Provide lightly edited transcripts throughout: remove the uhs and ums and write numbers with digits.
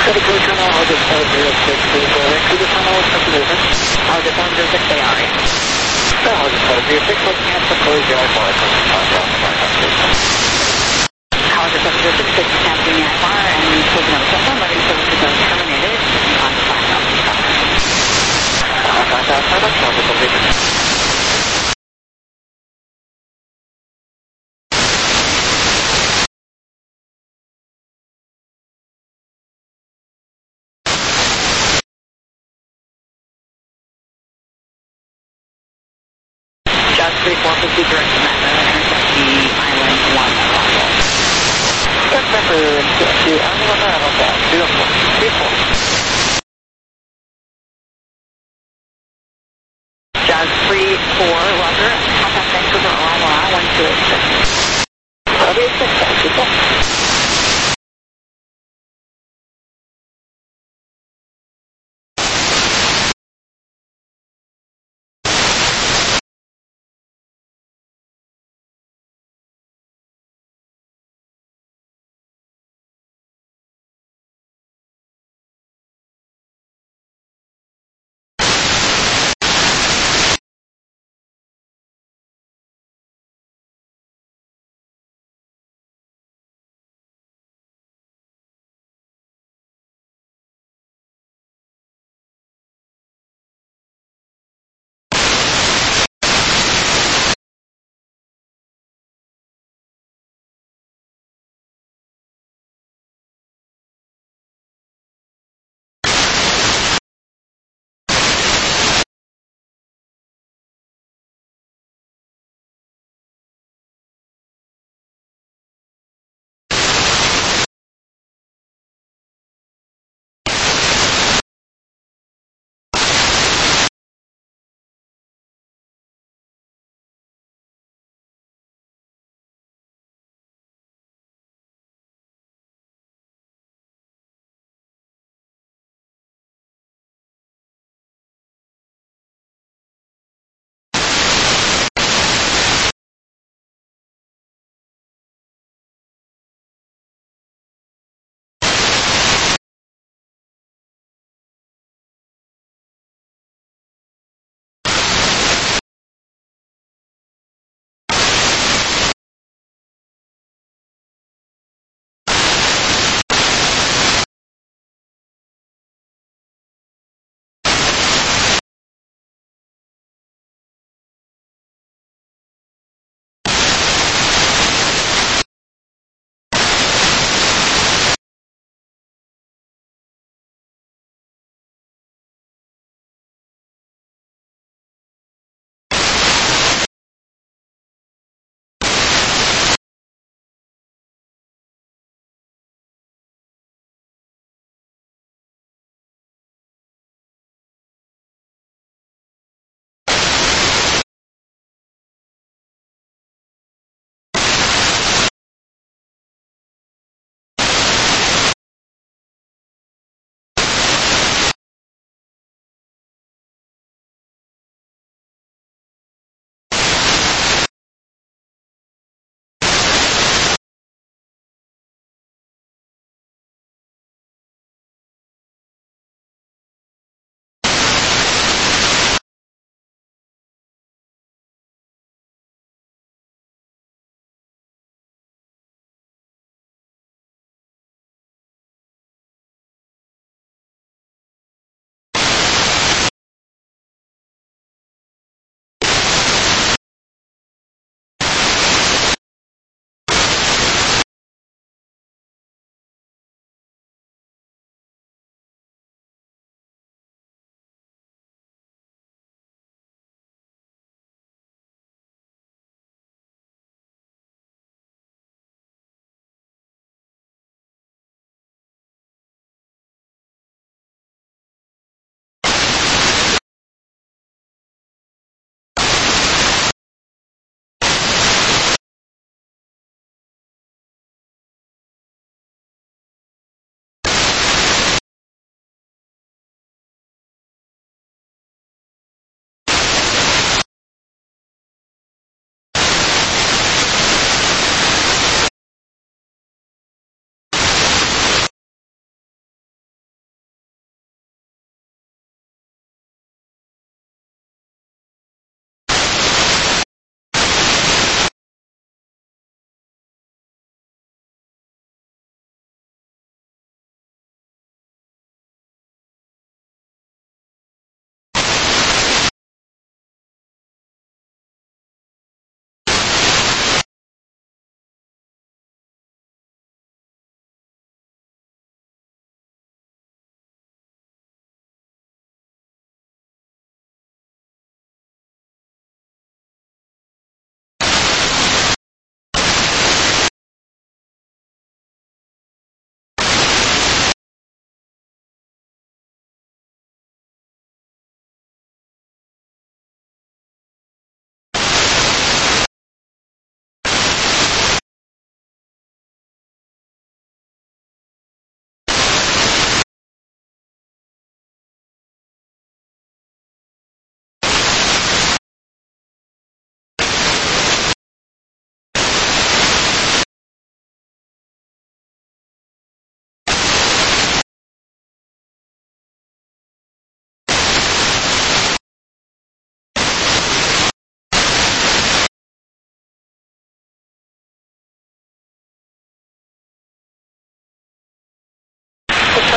Critical tunnel, August 506, please go into the tunnel, touch movement. August 106, they are. August 506, looking at the closed yard bar, August 106, tapping the IFR and closing out the cell phone, letting service is terminated on the 5,000. Jazz 3450 direct to Manta, intersect the island 1 possible. That's number 2, Island 1, beautiful, beautiful. Jazz 34, Roger, contact Vancouver arrival on 1286. 1286, thank you.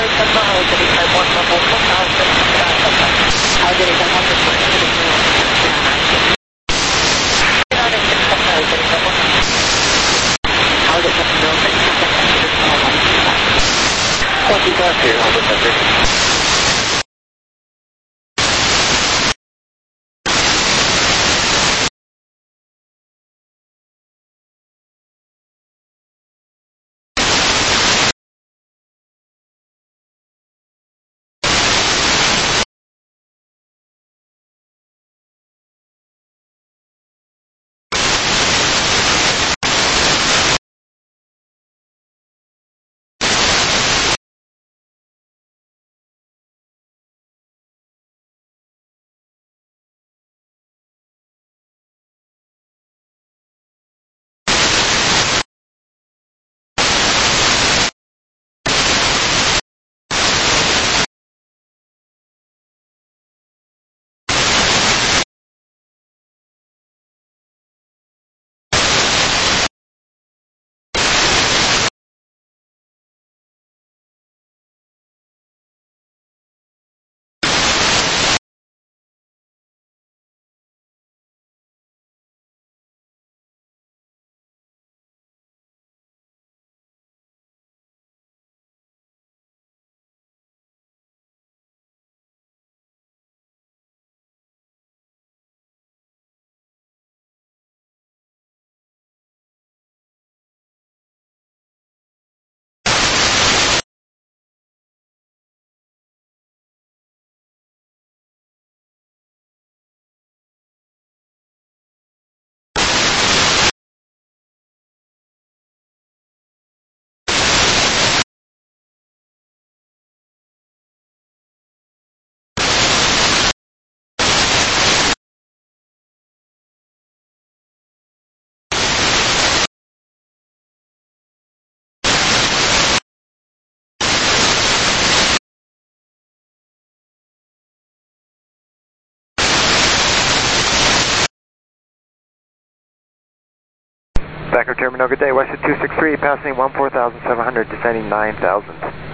Backer Terminal, good day. Western 263, passing 14,700, descending 9,000.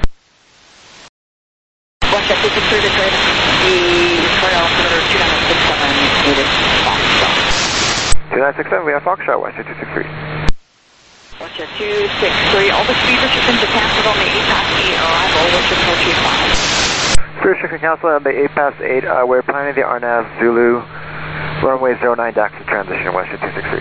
Western 263, Detroit. The Detroit altimeter 2967 needed Foxtrot. 2967, we have Foxtrot, Western 263. Western 263, all the speed restrictions are canceled on the 8 past 8 arrival. What's your approach final? Speed restriction cancel on the 8 past 8. We're planning the RNAV Zulu runway 09 DAX transition, Western 263.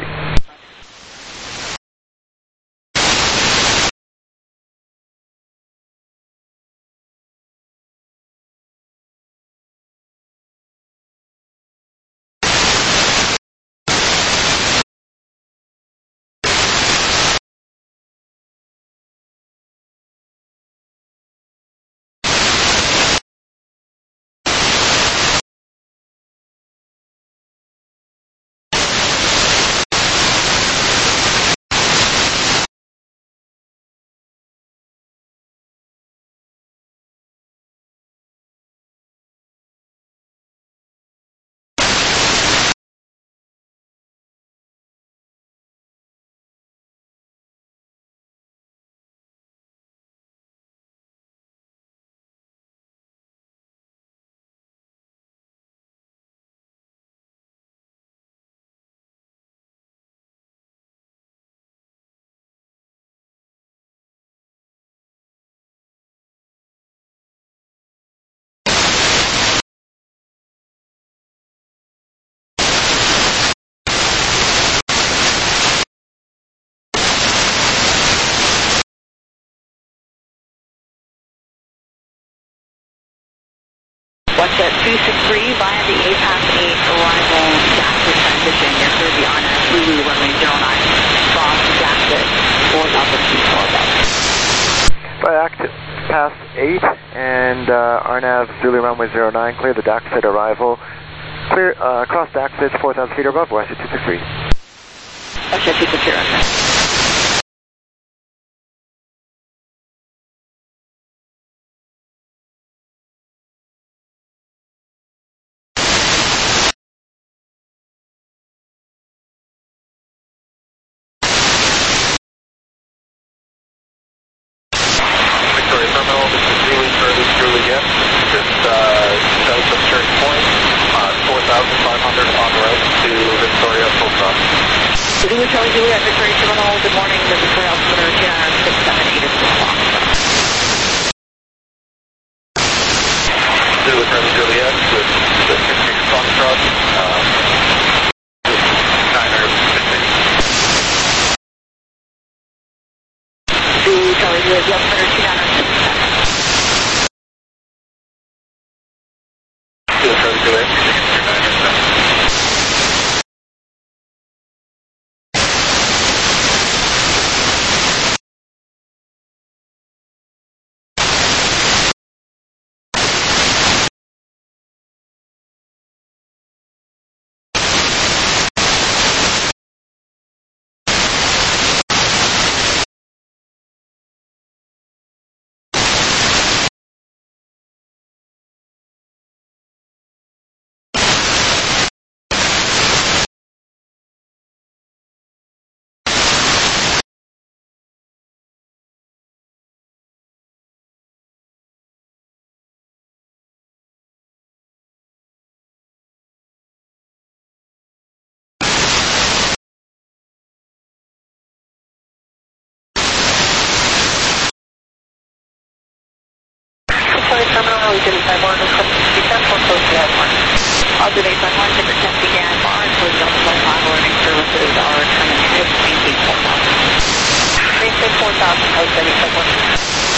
Western 263 via the 8 past 8 arrival Jackson transition. You're through the RNAV Zulu runway 09 from Jackson for Delta 24 By active past 8 and RNAV Zulu runway 09, clear the DAX at arrival. Clear across DAX at 4,000 feet or above, Western 263. Western 263, okay. Terminal, this is Julie Charlie Juliet, Victoria Terminal, good morning. This is Victoria Altimeter 29678 at 6 o'clock. Zulu Charlie Juliet with the 66 Foxtrot, 9er 50. Zulu Charlie Juliet, Altimeter 29678. Zulu Charlie Juliet, 9er 50. Victoria Terminal, we did a Taiwan, descent for close to that one. Observation Taiwan, ticker 10 began, bar, including Delta Flight 5 alerting services are terminated, maintain 4000. Maintain 4000, code 77.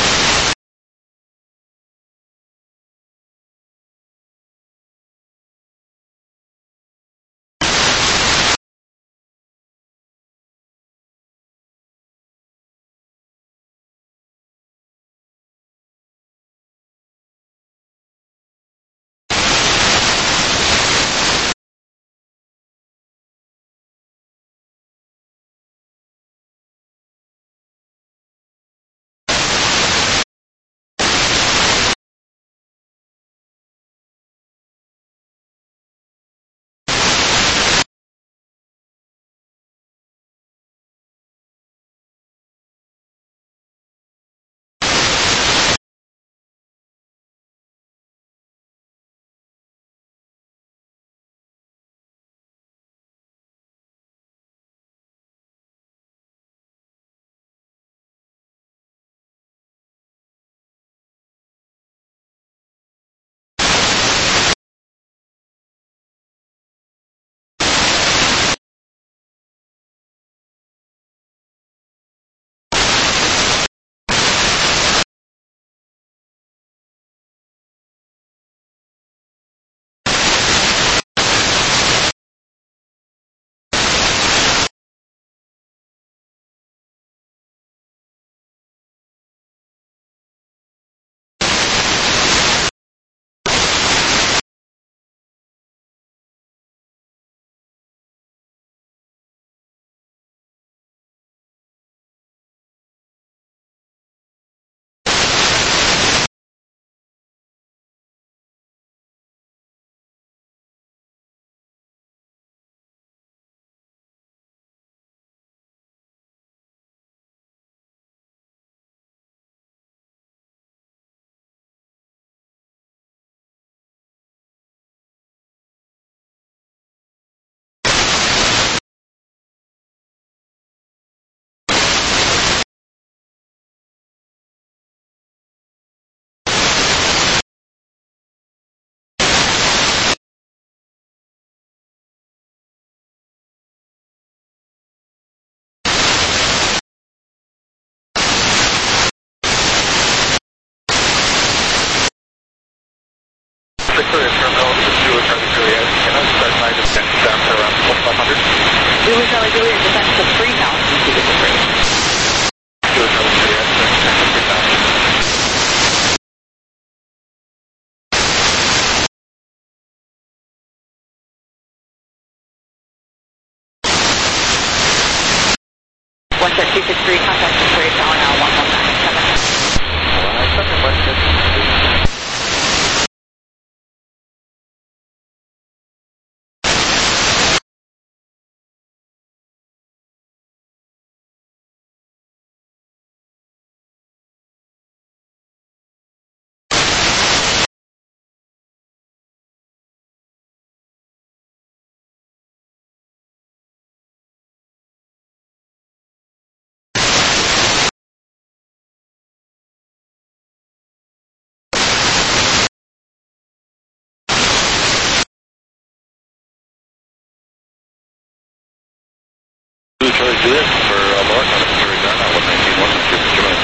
Juliet for Laura, Missouri Gun, 119.1, Missouri Juliet.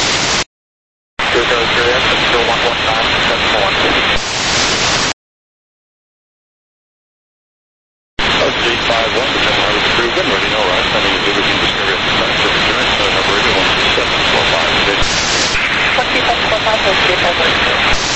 Juliet, still 119.741. J51, Lieutenant Harley Crugan, ready no rise, sending a Zulu Team Discovery at this time, Pacific Juliet, number 12745. 12745,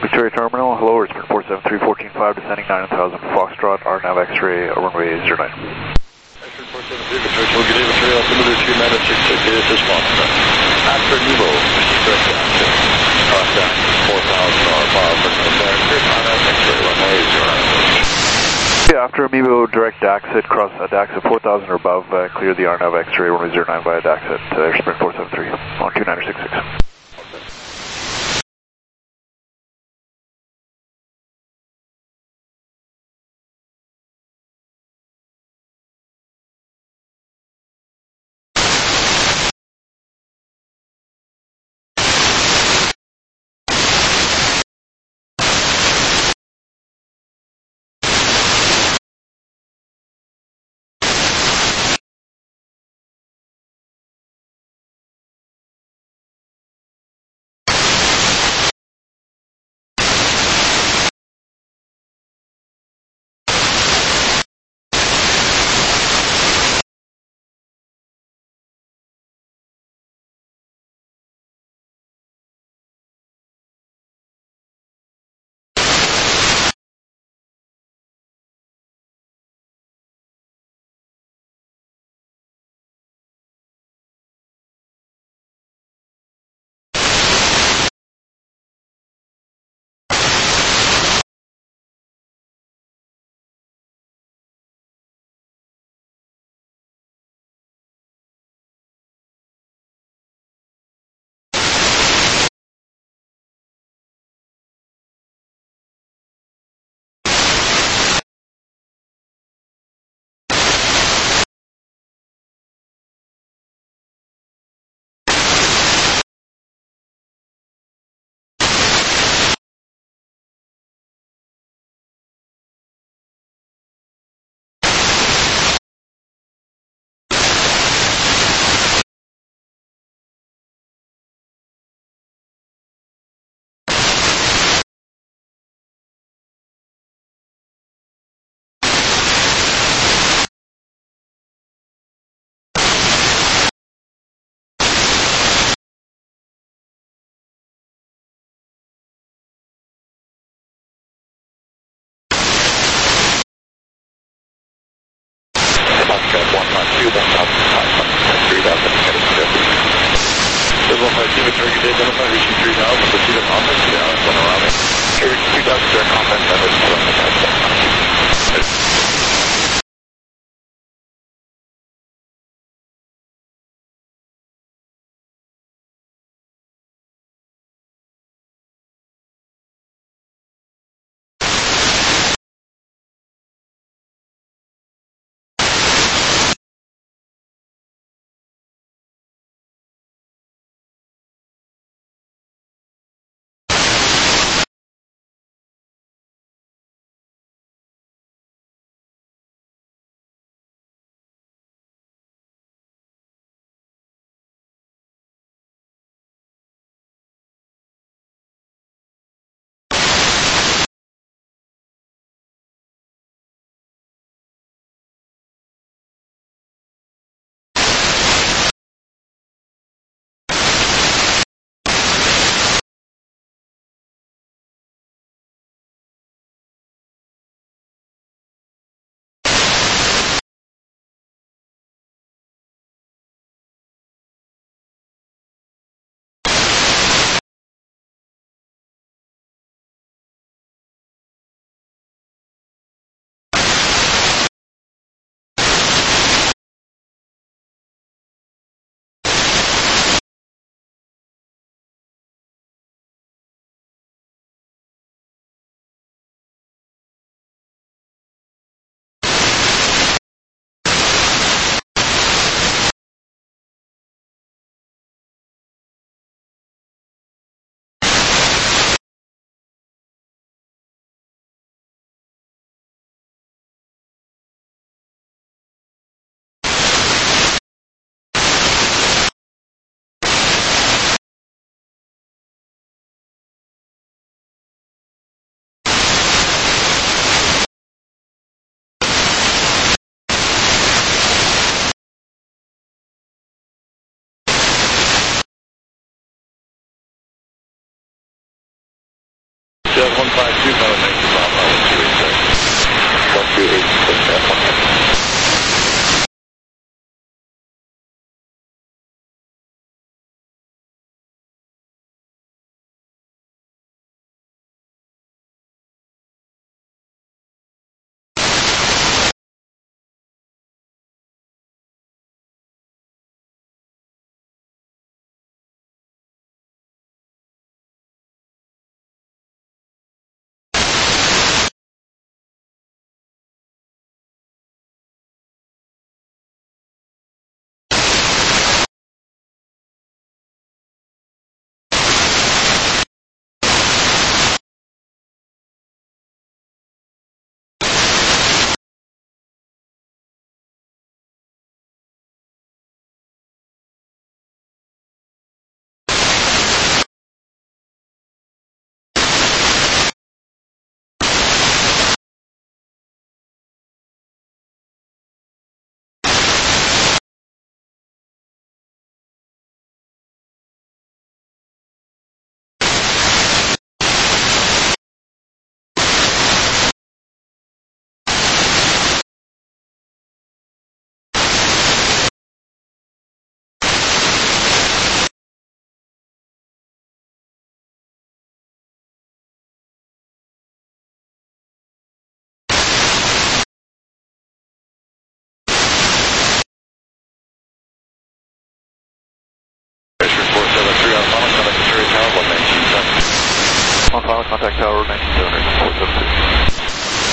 Victoria Terminal, hello, it's 473-14-5, descending 9000, Foxtrot, RNAV X-ray, runway 09. X-ray 473, Victoria, good day, Victoria, altimeter 2966, this is Foxtrot. After Nubo, proceed direct action. Cross down 4,000 or above, RNAV X-ray, runway 09. Yeah, after Amiibo, direct Daxit, cross Daxit 4000 or above, clear the RNAV X-ray, runway 09 via Daxit, Sprint 473, on 2966. Foxtrot 152, 1,500, 3,000, There's 152, Victoria, good day, identify, reaching 3,000, proceed on offense, down, one around it. Carry 2,000, direct offense, that is 7,000. final contact tower, 19700, 472.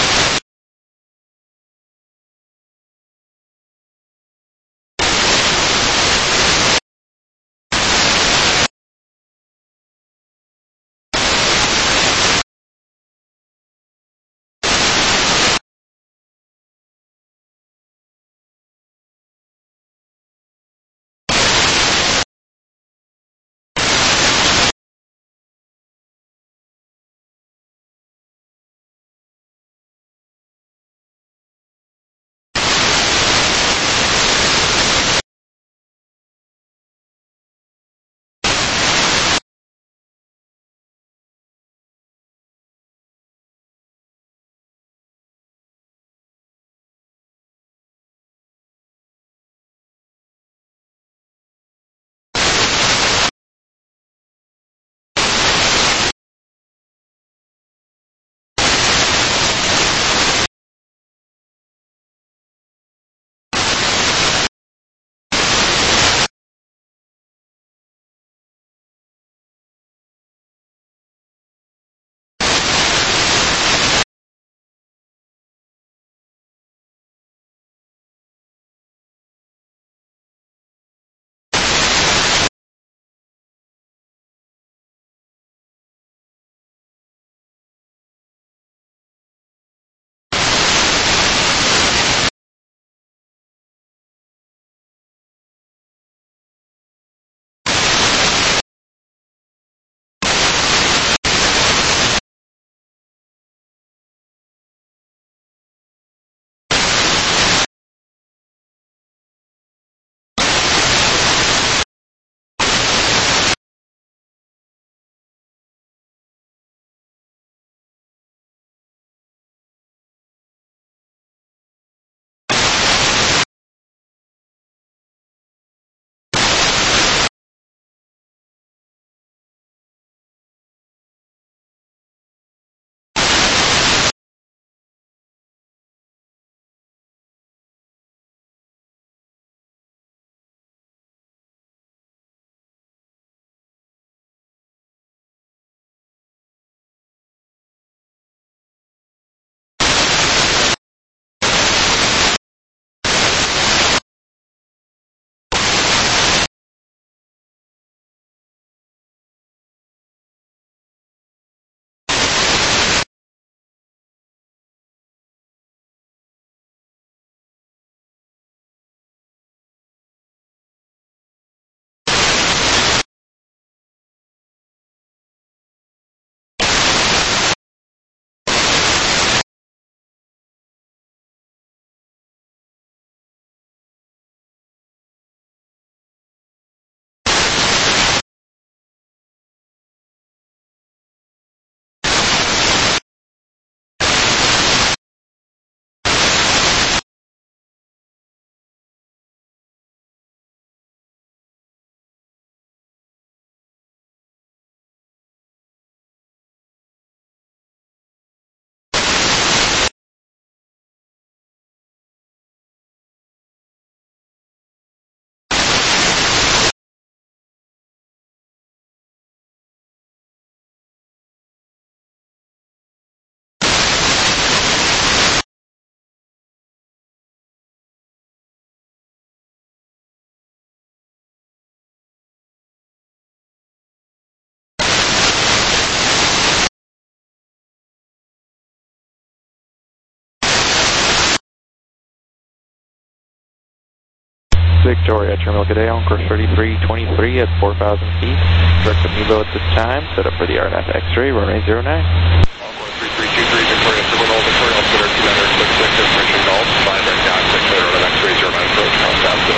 Victoria, Terminal G'day, on course 3323 at 4,000 feet. Direct to Milo at this time, set up for the RNAV X-ray, runway 09. On course 3323, Victoria, Terminal, Victoria, altimeter 2966, information golf, 5 direct access, clear on X-ray 09, approach, contact to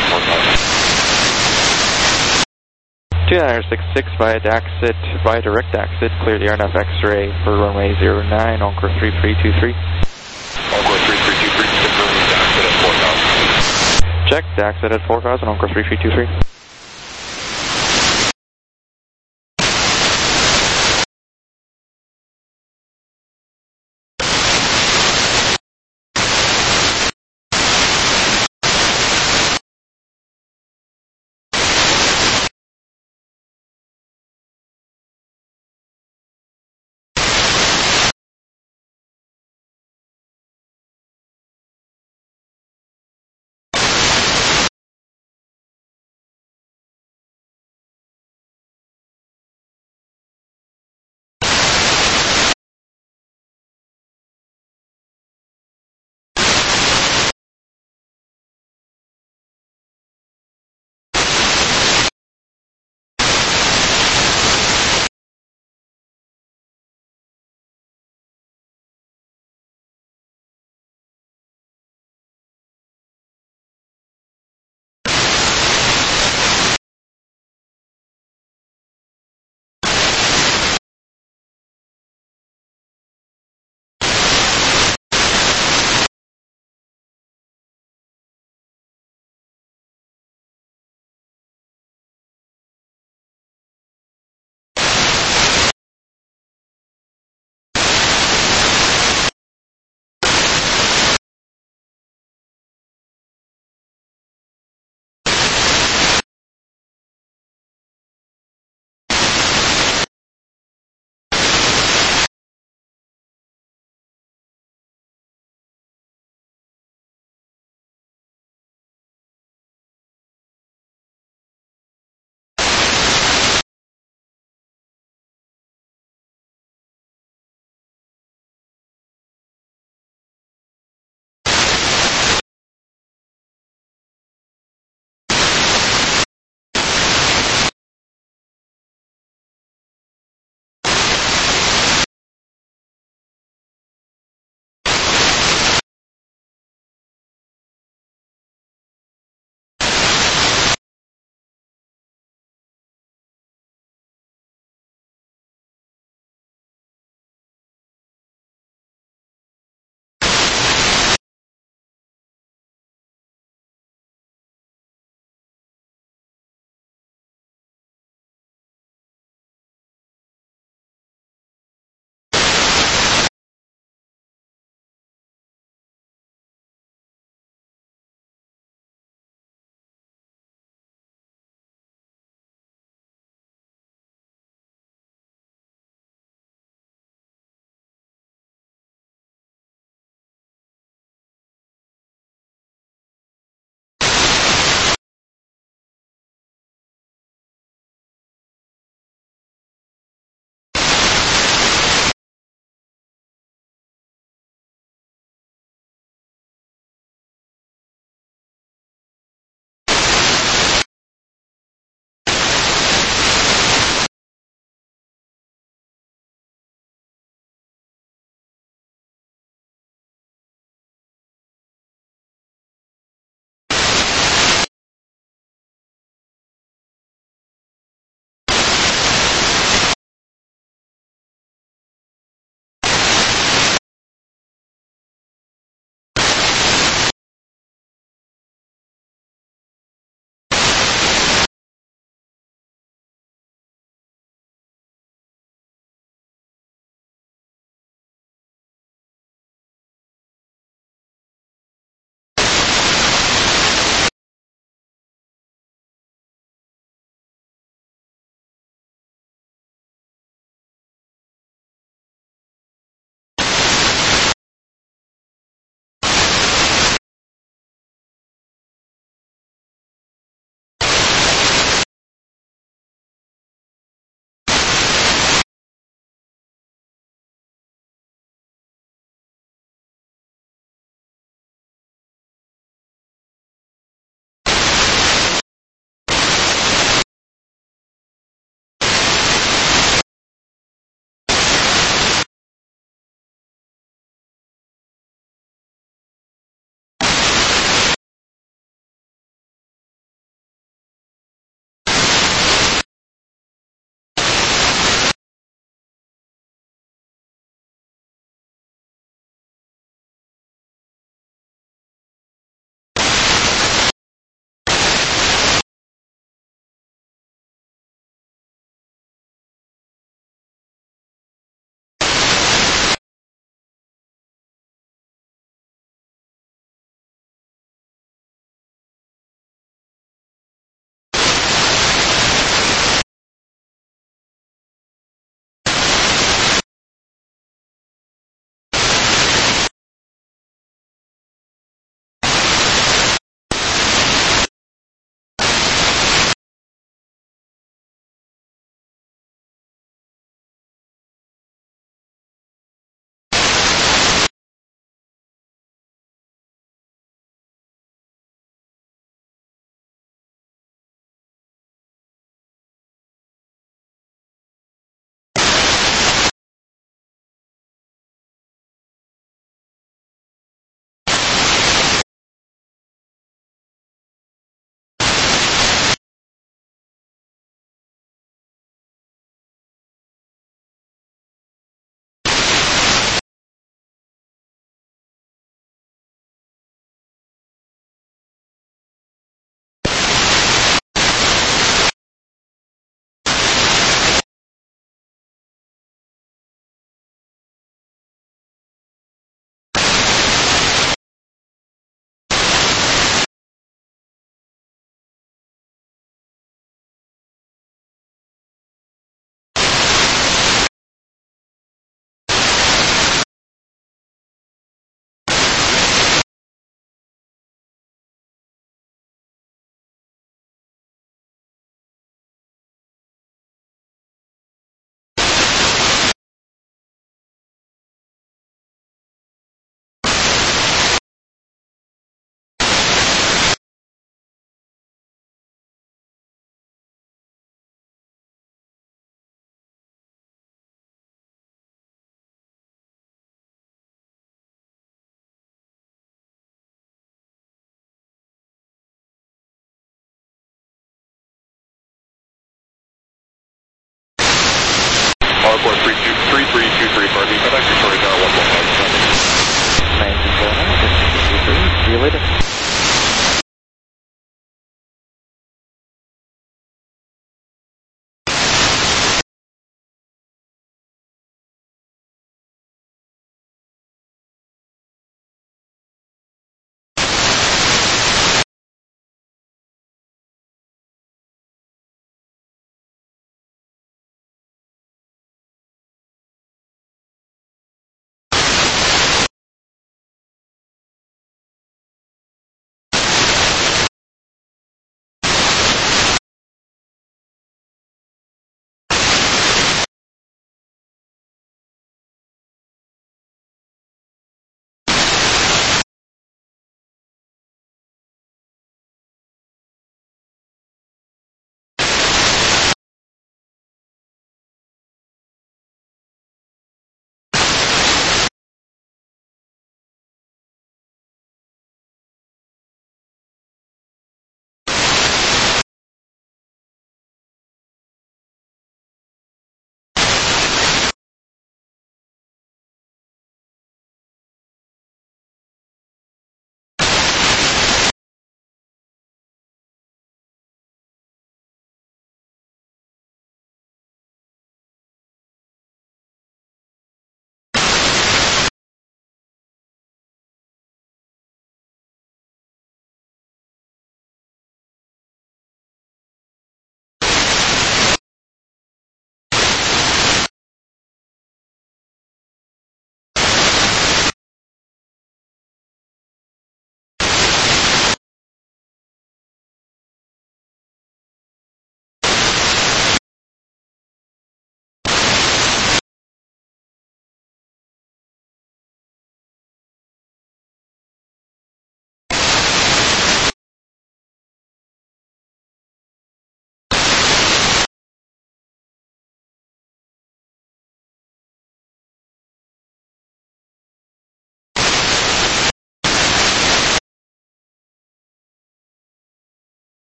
4,000. 2966 via exit, via direct exit, clear the RNAV X-ray for runway 09 on course 3323. On course 3323, confirm exit at 4,000. Check, exit at 4,000 on course 3323.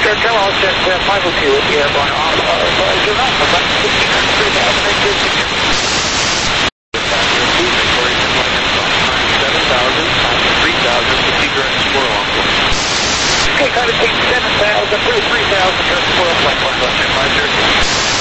Terminal, check 502 with the airborne off. You're not about 3,000, okay, kind of take 7,000 through 3,000, turn squirrel, flight 1, 5,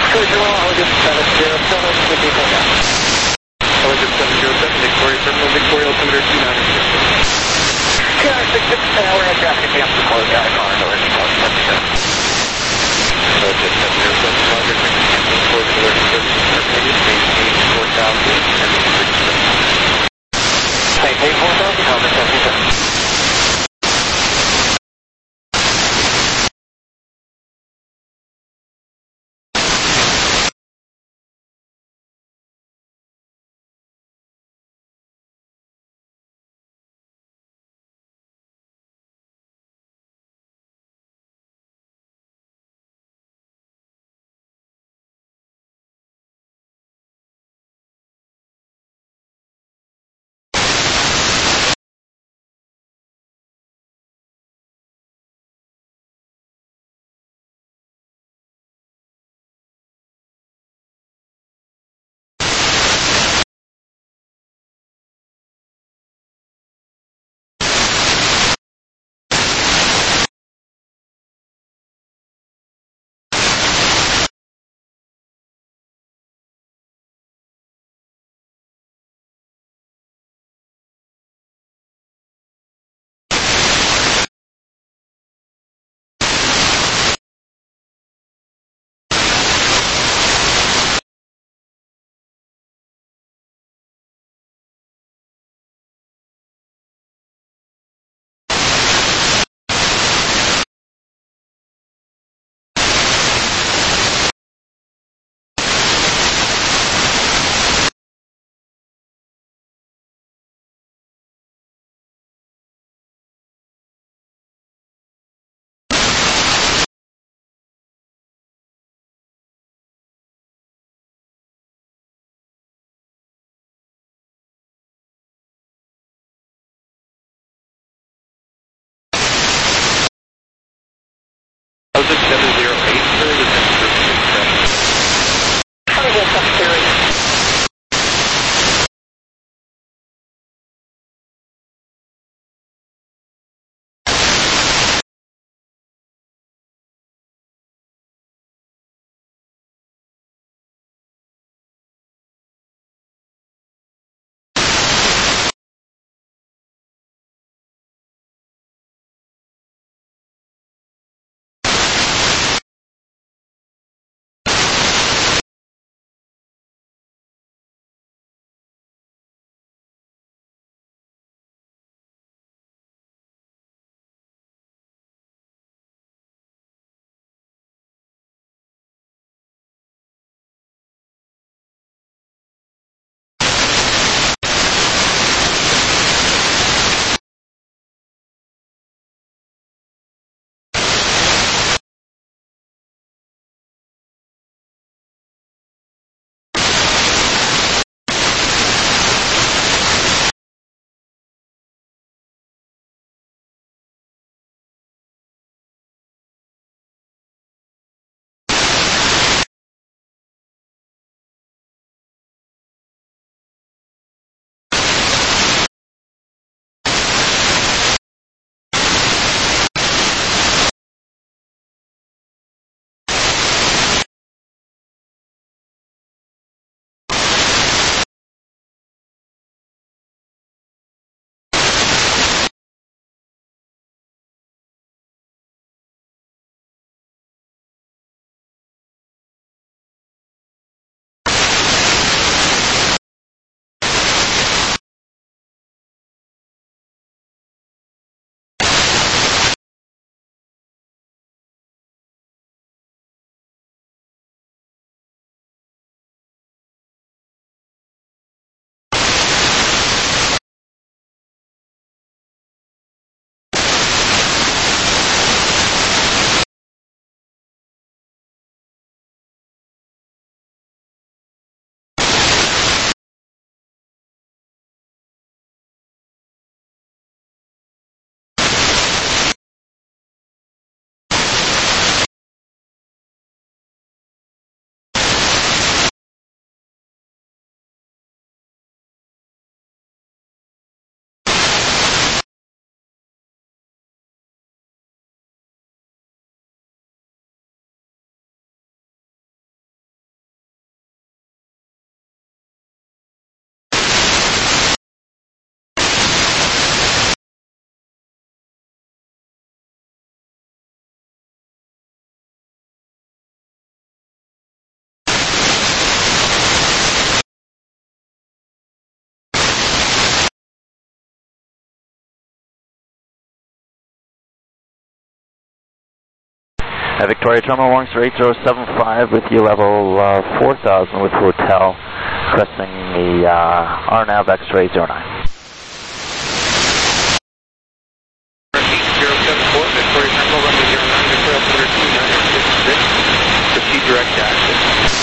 Collision well, Elegant 707, with vehicle down. Elegant 707, Victoria Terminal, Victoria altimeter 2966. 2966, we're at traffic jam to close down car, no engine cause 10%. Elegant 707, Roger, closing alert services terminated, maintain 4000, and 6. Maintain 4000, helmet 10%. Victoria Terminal, Morningstar 8075 with you level 4000 with hotel, cresting the RNAV X-ray 09. 8074, Victoria Terminal, runway 09, Victoria altimeter 2966, proceed direct to exit.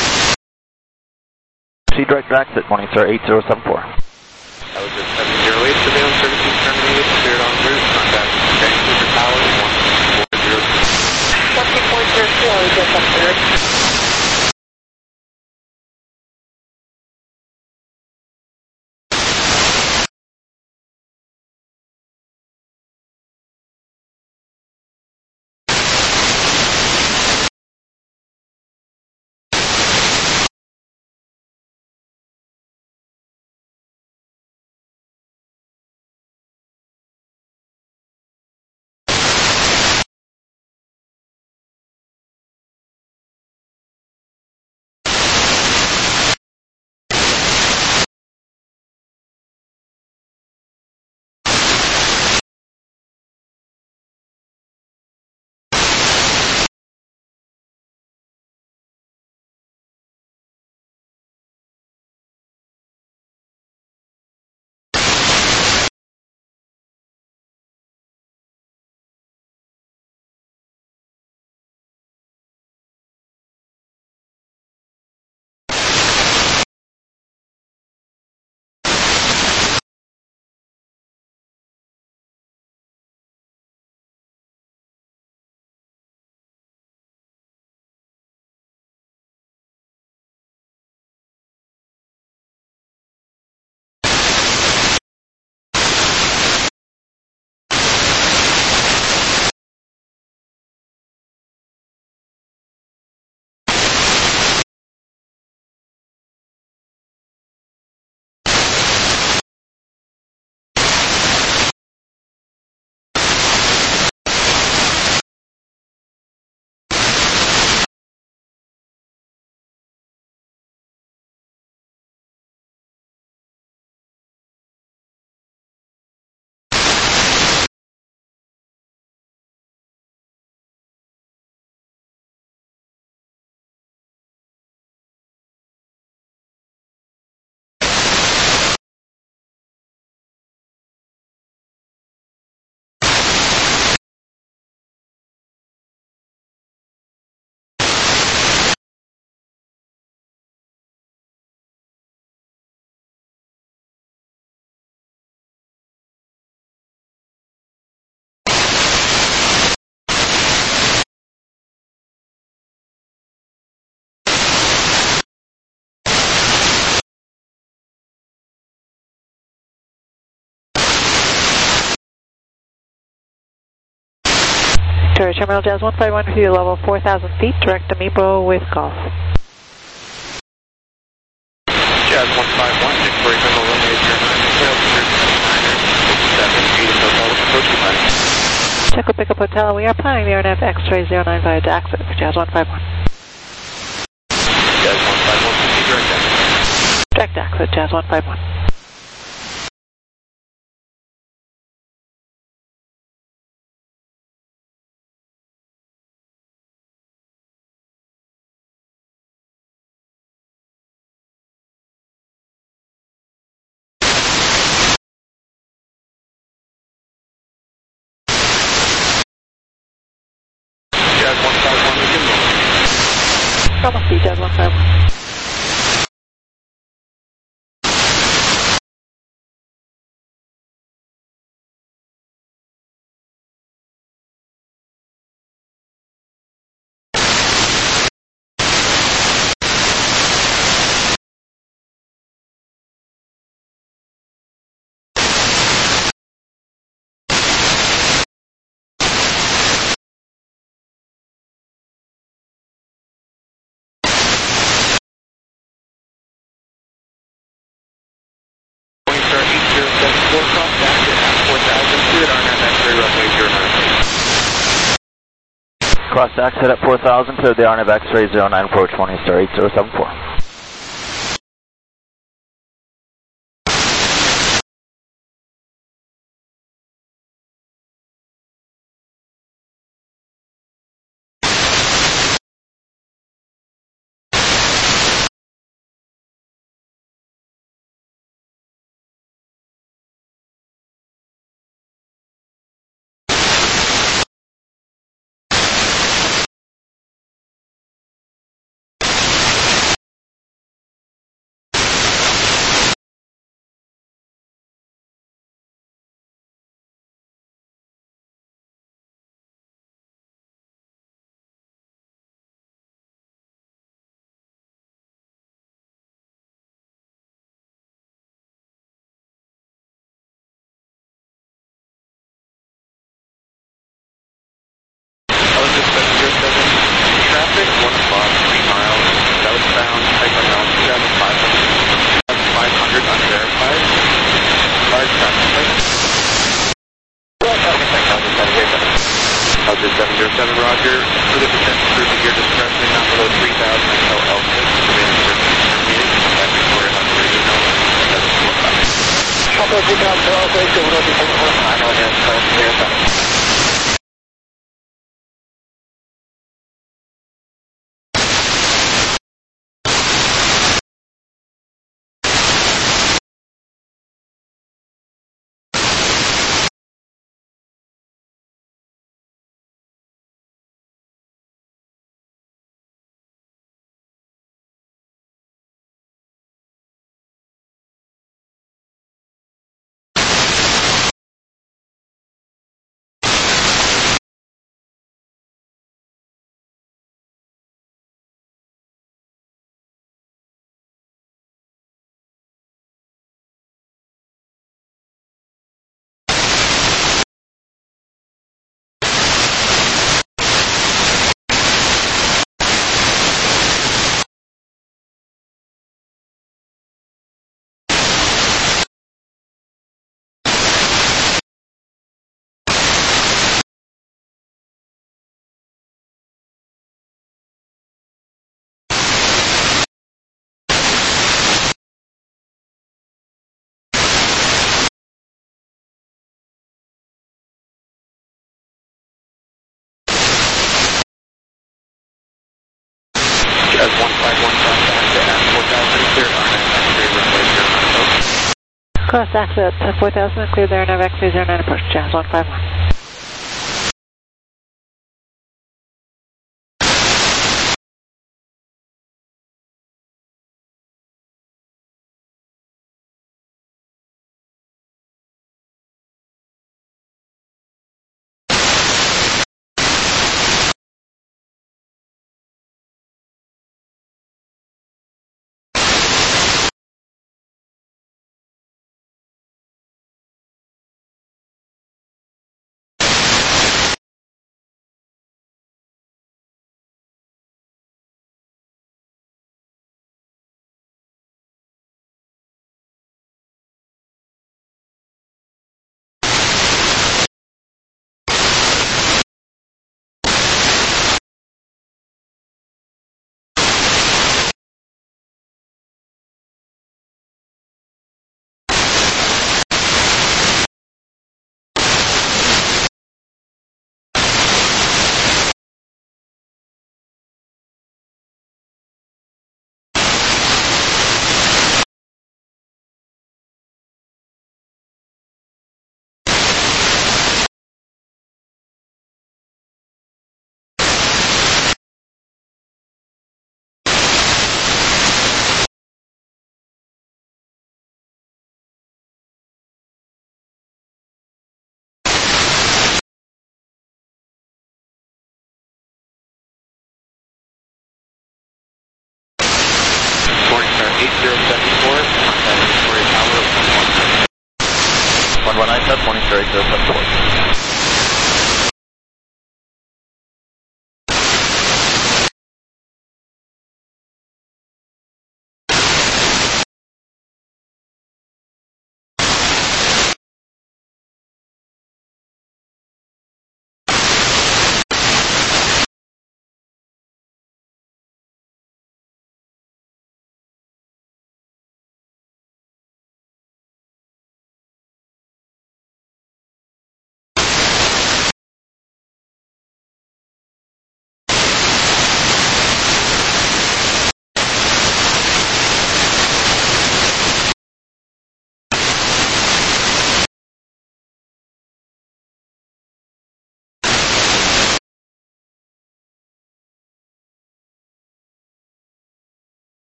Proceed direct to exit, Morningstar 8074. That was a 708, surveillance services terminated, cleared en route, contact Vancouver Tower, 1402. 14.02, just up third. Victoria Terminal, Jazz 151 for you, level 4,000 feet, direct to Meepo with golf. Jazz 151, Victoria Terminal, runway 09, Victoria altimeter 59, 57 feet, hotel approach line. Check with Pickup Hotel, we are planning the RNAV X-ray 09 via Daxit for Jazz 151. Jazz 151, proceed direct exit. Direct Daxit, Jazz 151. Jazz 151, begin rolling. Almost see Jazz 151. Cross exit at 4000, clear the RNAV X-ray 09, approach Morningstar 8074. Delta Decon 12, 8, over to 449, go ahead, clear, clear. Jazz 151 contact at 4000, clear RNAV X-ray runway 09 approach. Cross exit 4000, clear the RNAV X-ray 09 approach, Jazz 151. Morningstar 8074, contact Victoria Tower 119. 119 set, Morningstar 8074.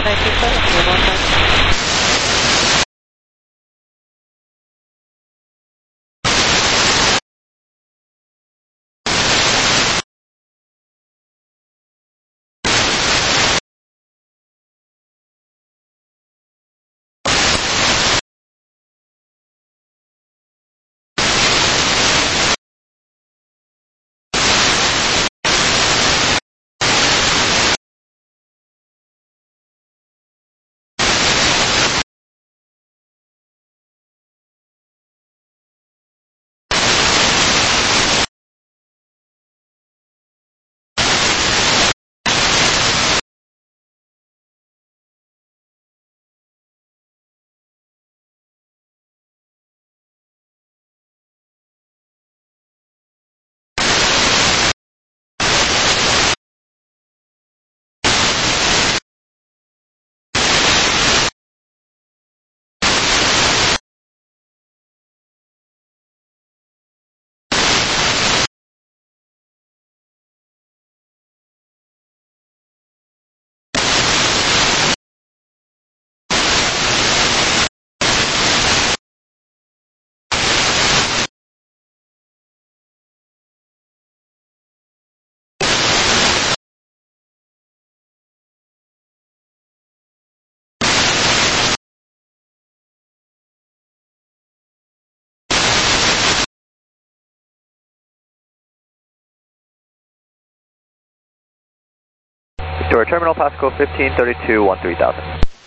Victoria Terminal, Pasco 1532, 13,000.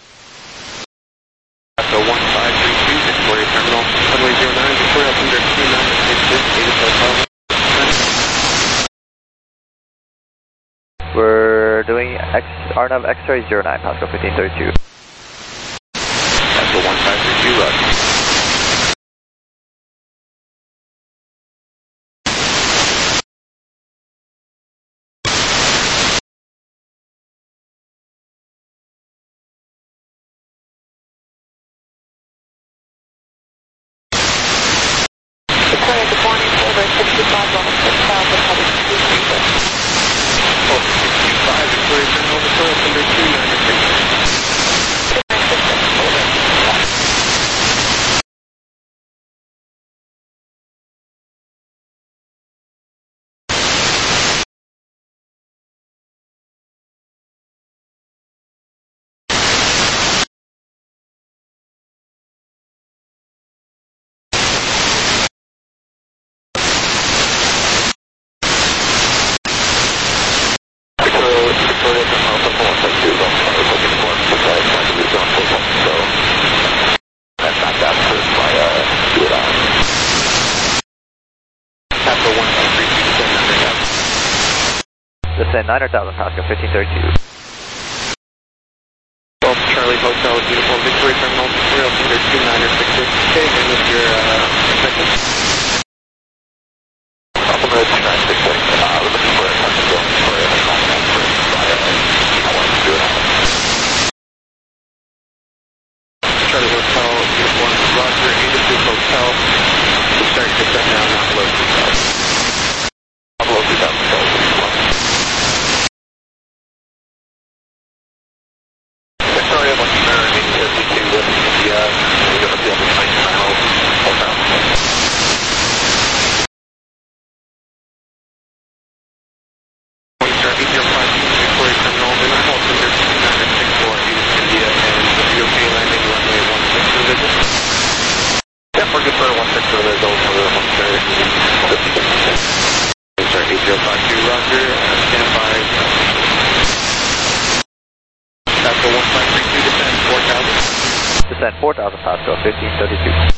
Pasco 1532, Victoria Terminal, runway 09, Victoria altimeter 2966, 85,000. We're doing RNAV X-ray 09, Pasco 1532. Pasco 1532, roger. Victoria, good morning, over 65 level 6,000, heading to 36. Over 65, Victoria Terminal, Victoria altimeter 2966. 2966, over. Victoria Terminal, Temple 172, looking for precise point of zone 41, so that's not that first by do it on. Pasco 1532, descend 900,000. Descend 900,000, Pasco 1532. Golf Charlie Hotel, Uniform Victoria Terminal, Victoria altimeter 2966. Okay, and with your perspective. Altimeter 2966, we're looking for a point of zone for a contact for I want to do it on. Charlie Hotel, Uniform Roger, Industry Hotel. We're starting to descend now, not below 2,000. Below 2,000, so Victoria, what's your name? With India, we're going to be on the 20 miles, 4,000. Victoria Terminal, Victoria altimeter 2964, India, and the UK landing runway 16 for the visit. Yep, we're good for 16 for the goal for the 130. Start 8052, Roger, stand by. Pasco 1532, descend 4,000. Descend 4,000, Pasco 1532.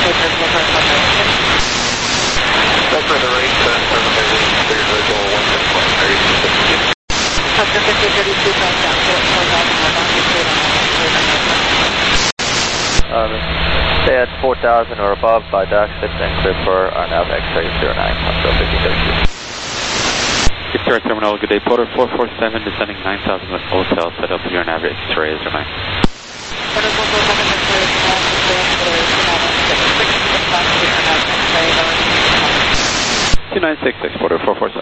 That's for the rate, terminated, cleared visual 161, Cessna 5032, cross down, set up 4,000 or above, Stay at 4,000 or above by Dock 6 and clear for RNAV X-ray 09, Hospital 5032. Victoria Terminal, good day. Porter 447, descending 9,000 with hotel, set up your nav X-ray 09. Porter 447, X-ray 2966, Porter 447.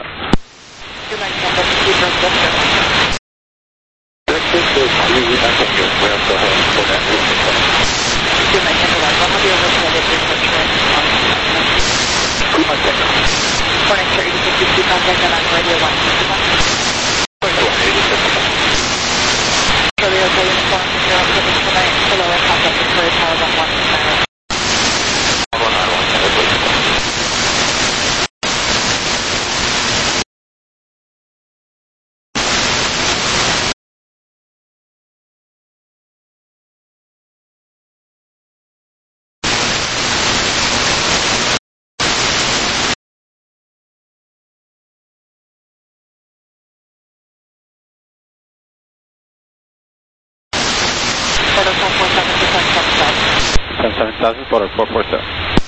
297, This is we have to go ahead for that movement. 297, I'll have you overhead at your Morning, sir, 8052, contact on radio 161. Charlie Hotel Uniform, 07 tonight, below our contact Victoria Tower 11. Porter 447, descend 7,000. 7,000, Porter 447.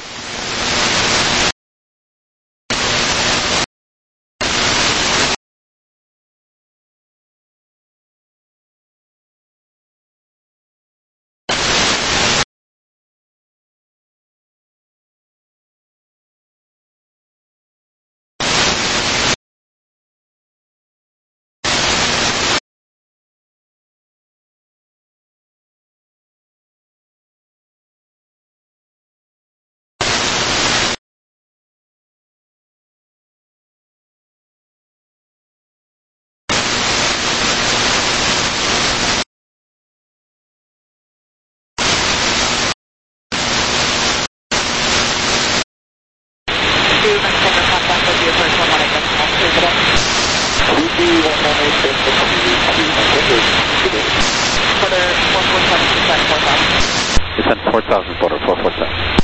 Descend 4,000, Porter 447.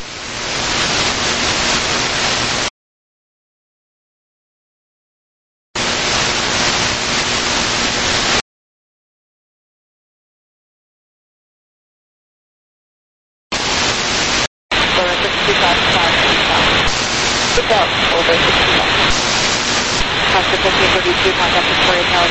Contact Victoria Tower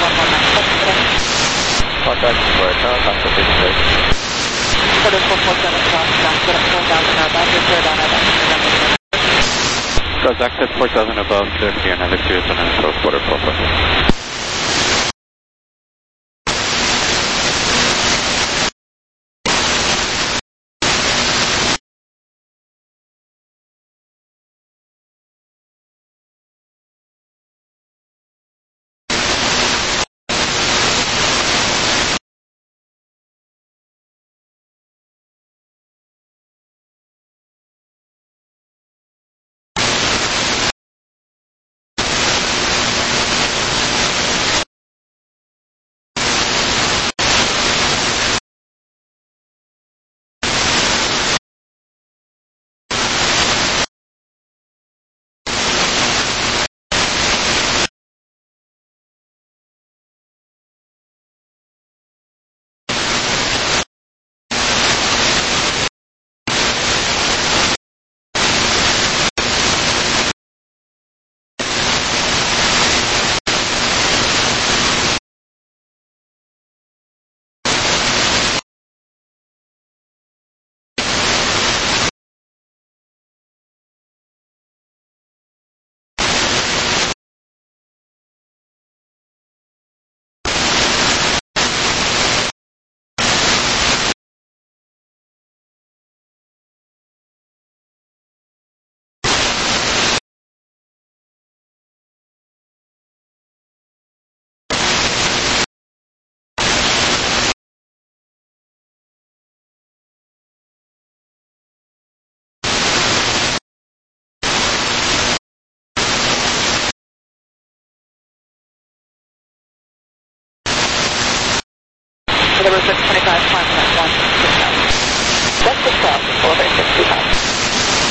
119. Contact Victoria Tower, Hospital 5032. Porter 447, cross down, set up 4,000 or above, your third on our Cross access 4,000 above, clear for your nav X-ray 09, close Porter 447. There was a 25 climb at 1. That's the 12, over 65.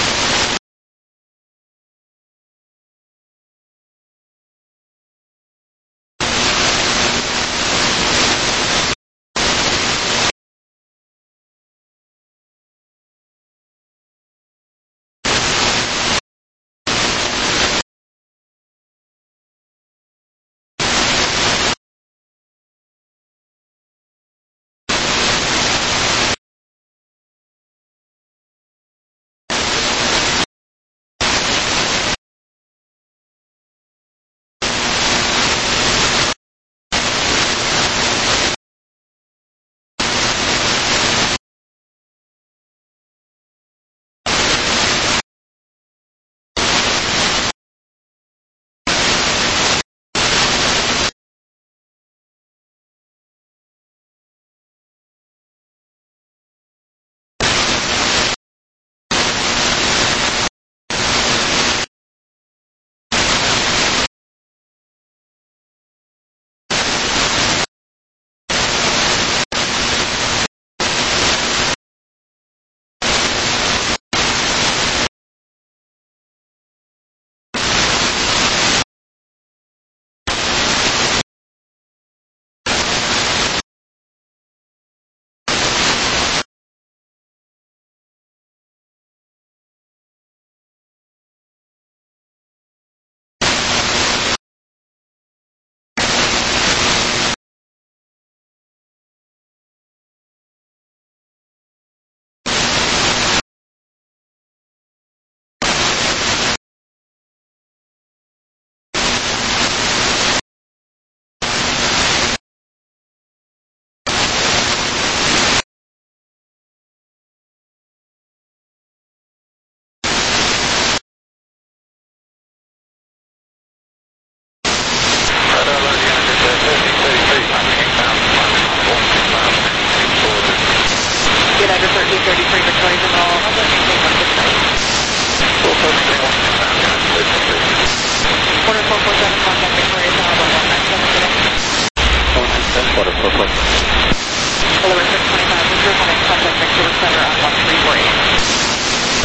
Water, Brooklyn. Delaware 625, Victor, having contact Vancouver Center on 1348.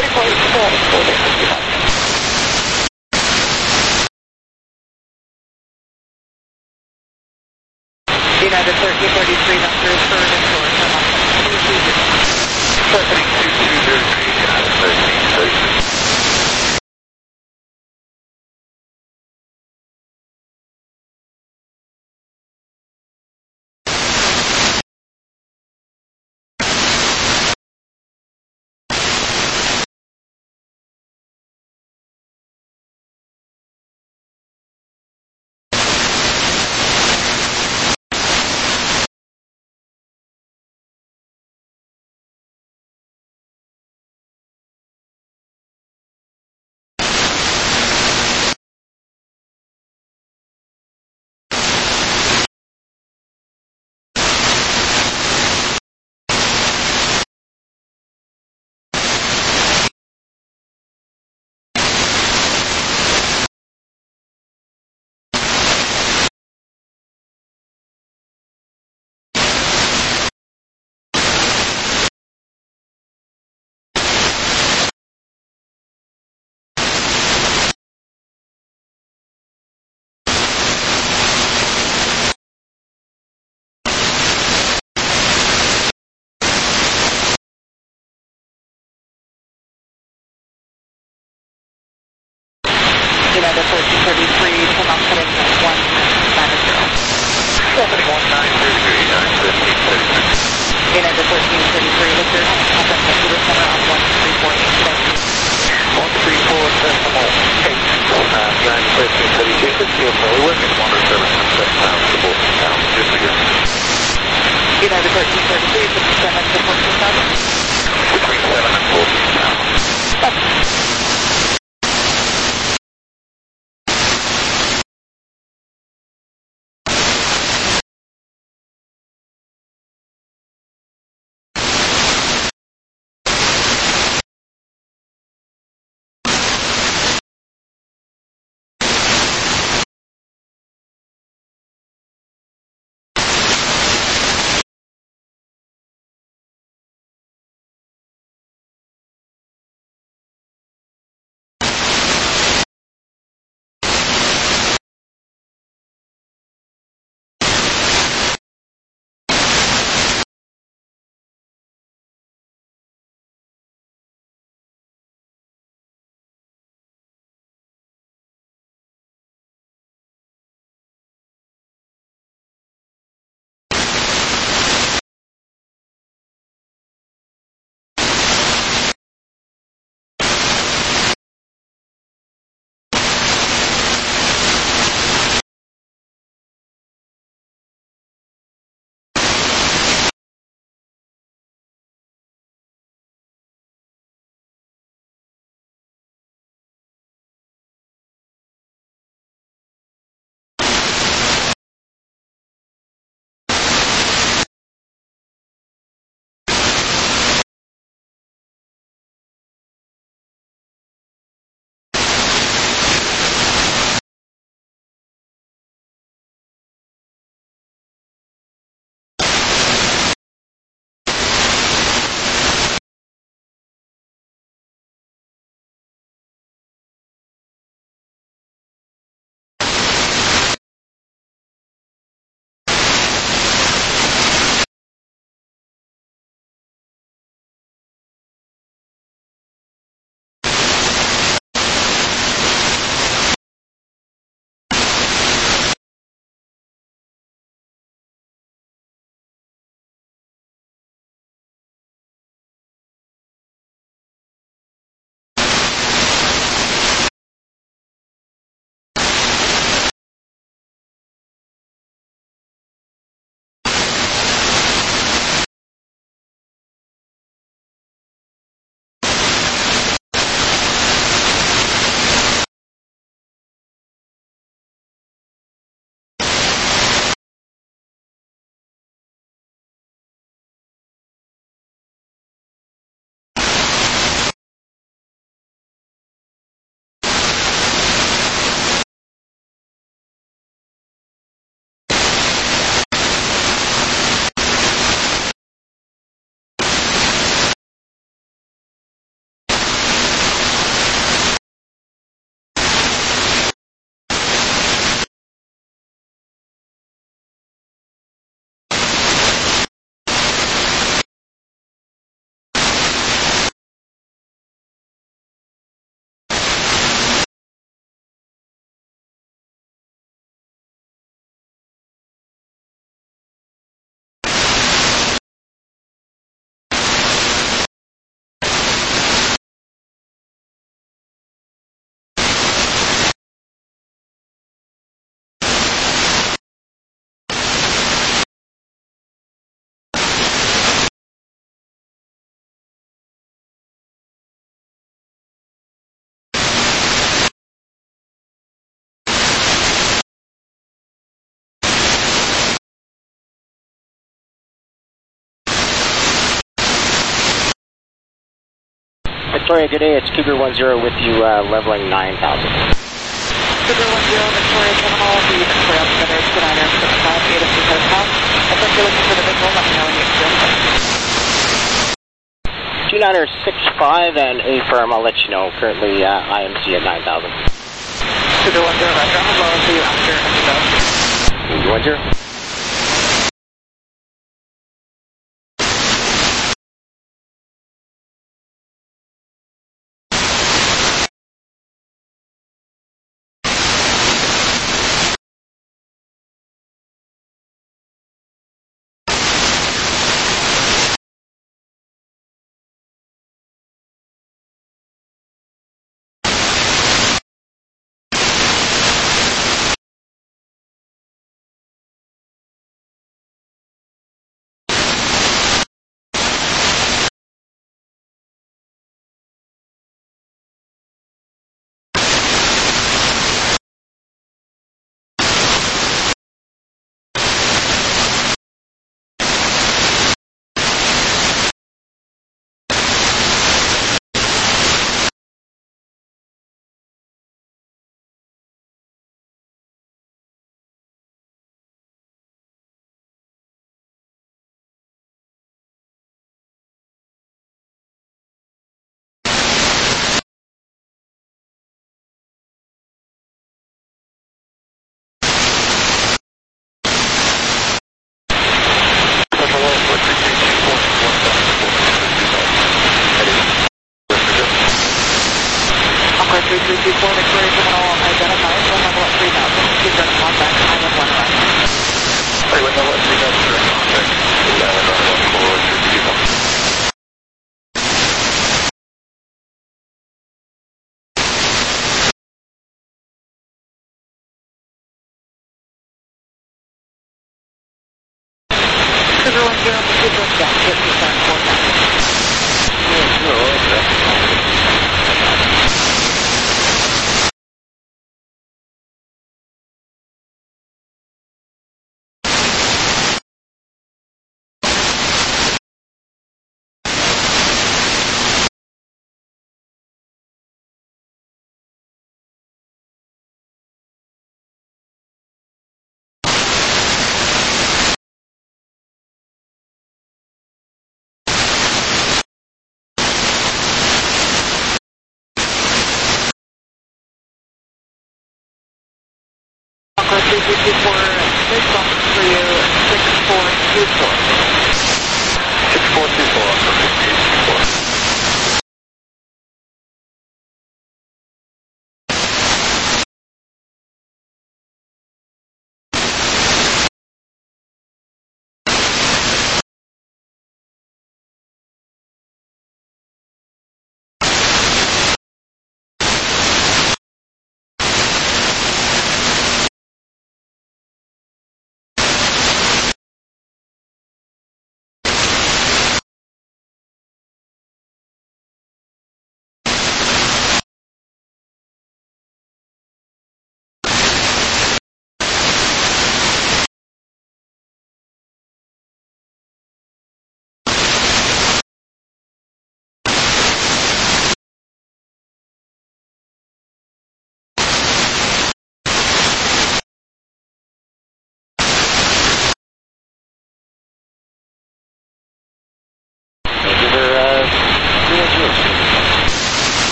3.4, United 1333, Vector is third and short, turn on 220. Opening 2203, United 1333. United 1333, turn on heading 190. Opening 1933, United 1333. United 1333, Victor, having contact Vancouver Center on 1348. 134.8, United 1332, Steel Philly, working 107 pounds to Bolton Town, Michigan. United 1333, 57 to 14,000. Between 7 and 14 pounds. Victoria, good day. It's Cougar 10 with you, leveling 9,000. Cougar 10, Victoria Terminal, the Victoria Altimeter, 2975, Ada Sea Hotel. If you're looking for the visual, let me know when you experience it. 2965 and A firm, I'll let you know. Currently, IMC at 9,000. Cougar 10, Roger. How low for you after Cougar 10.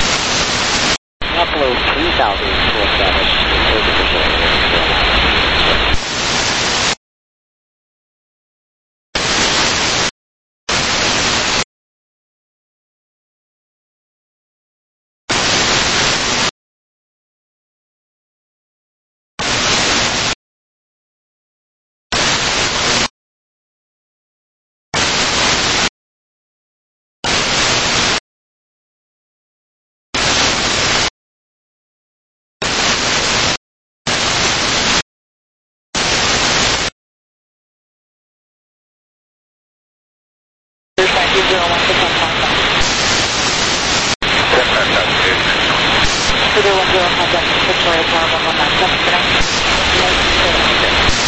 Upload 3,000 to establish Victoria Tower 1197, connect.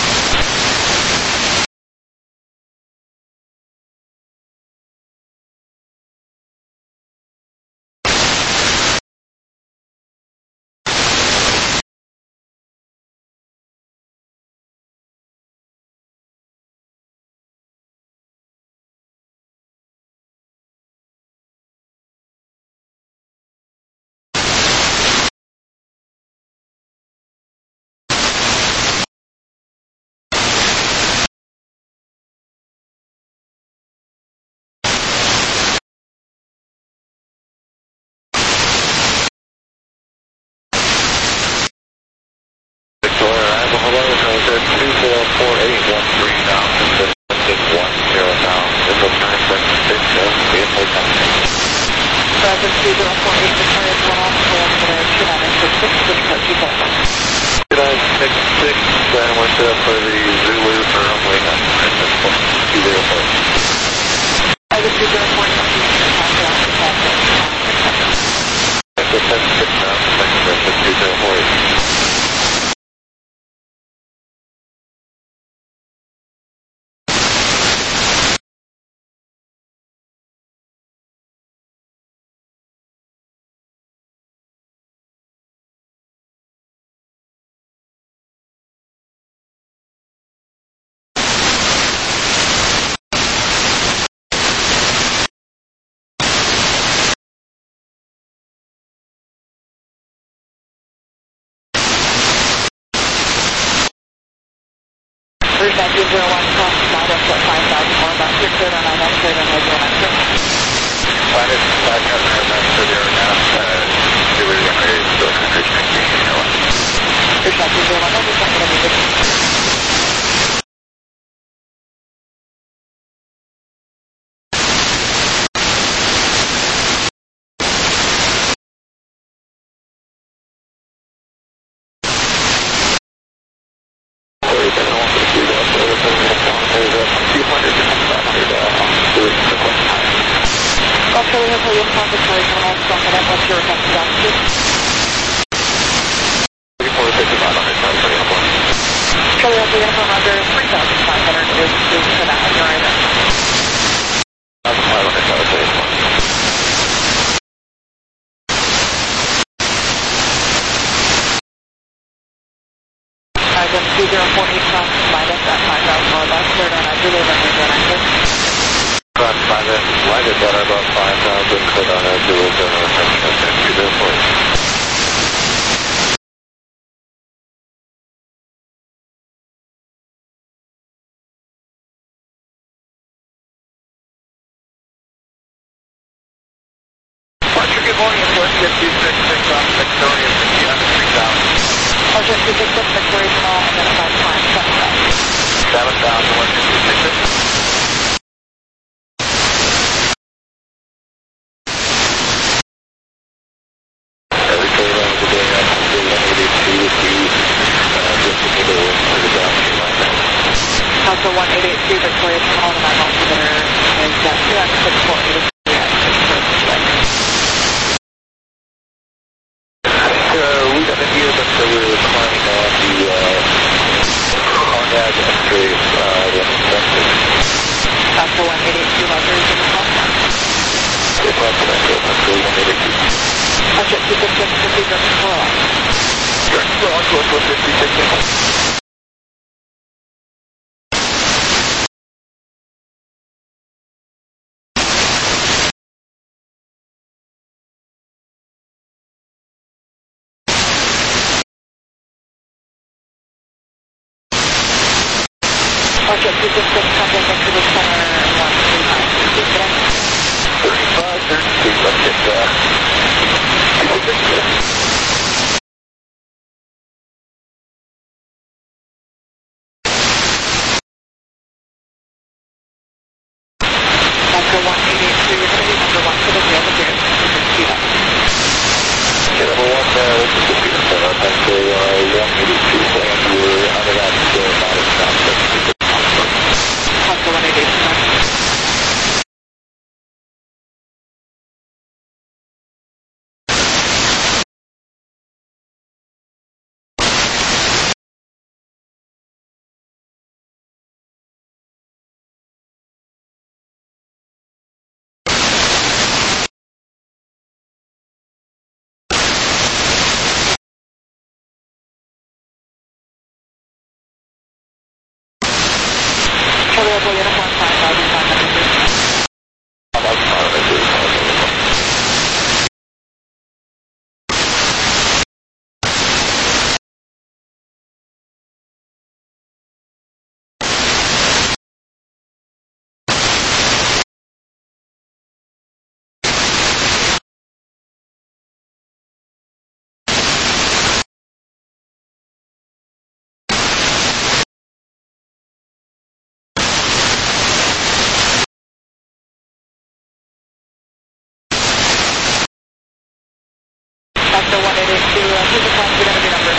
to the class, we're going to be number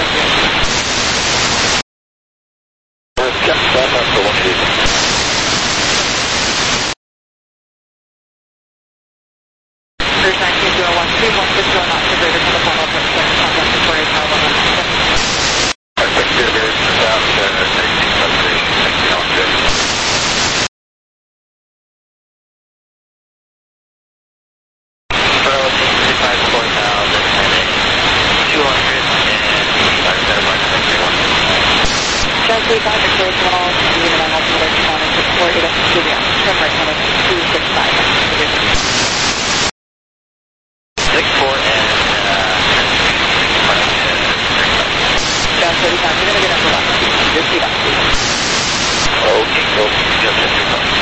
273. Check that up for 180. There's 19-012, 160 knots to greater from the final approach, contact Victoria Tower 196. I think they're very south, 16 knots, 60 knots. Victoria Tunnel, unit on altimeter responding to 48 Studio, trim right hand 265. 64 and Down 35, we're going to get up around 50 knots. okay, cool. Just a few knots.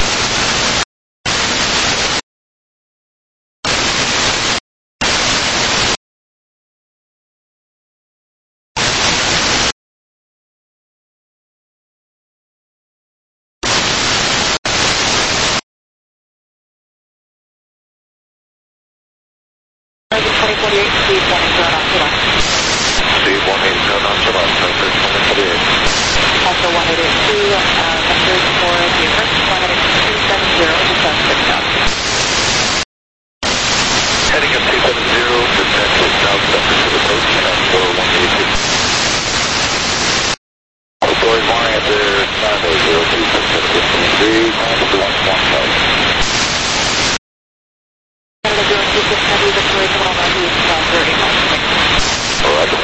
Speed 180 knots to left. Speed 180 knots to left, 2048. Also 182, vectors for the approach, 270, descent 6 knots. Heading up 270, descent 6 knots, vector to the approach, for 182. Authority Mari at their 90, 02, 115, Canada 026 Victoria Tunnel, 30 knots. Alright.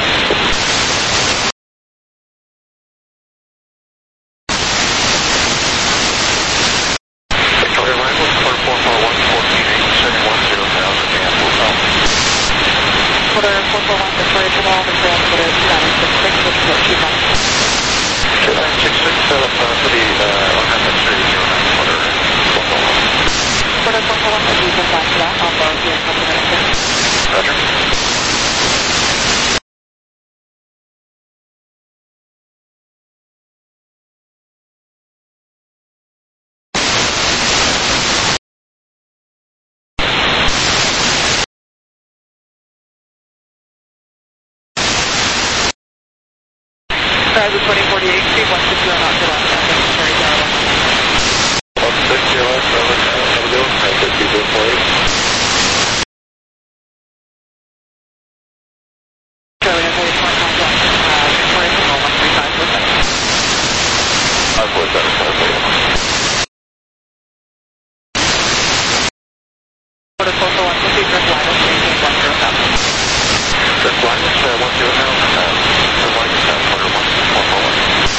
Victoria arrival, 441, 14, 710,000, and will come. Quarter 441 Victoria Tunnel, the transmitter 2966, which is 2 knots. 2966, set up for the RNAV X-ray 09, quarter 441. Quarter 441, as you can back to that, I'll borrow here in a couple minutes here. Roger. Driver 2048, speed 160 knots to left, Victoria Tower 160, have a go. I said speed 148. Charlie, I'm holding point contact, Victoria Tunnel, 135, I've worked that as Quarter 441, proceed for Linus, maintain 107. That's Linus, 10 now. The Linus, quarter 441.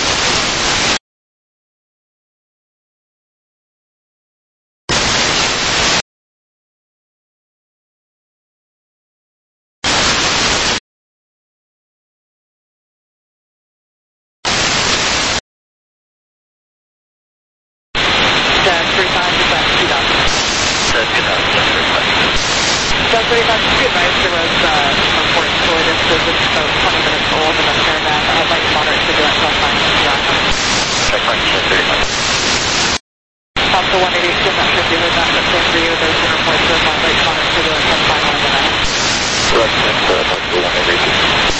Doug 35, be advised there was a report for this visit about 20 minutes old and a caravan at light moderate to direct cross line from Toronto. Check line, check 35. Also 188, I'm not sure if you heard that, but same for you, there's been reports of light moderate to direct cross line on the night. Correct, that's 188.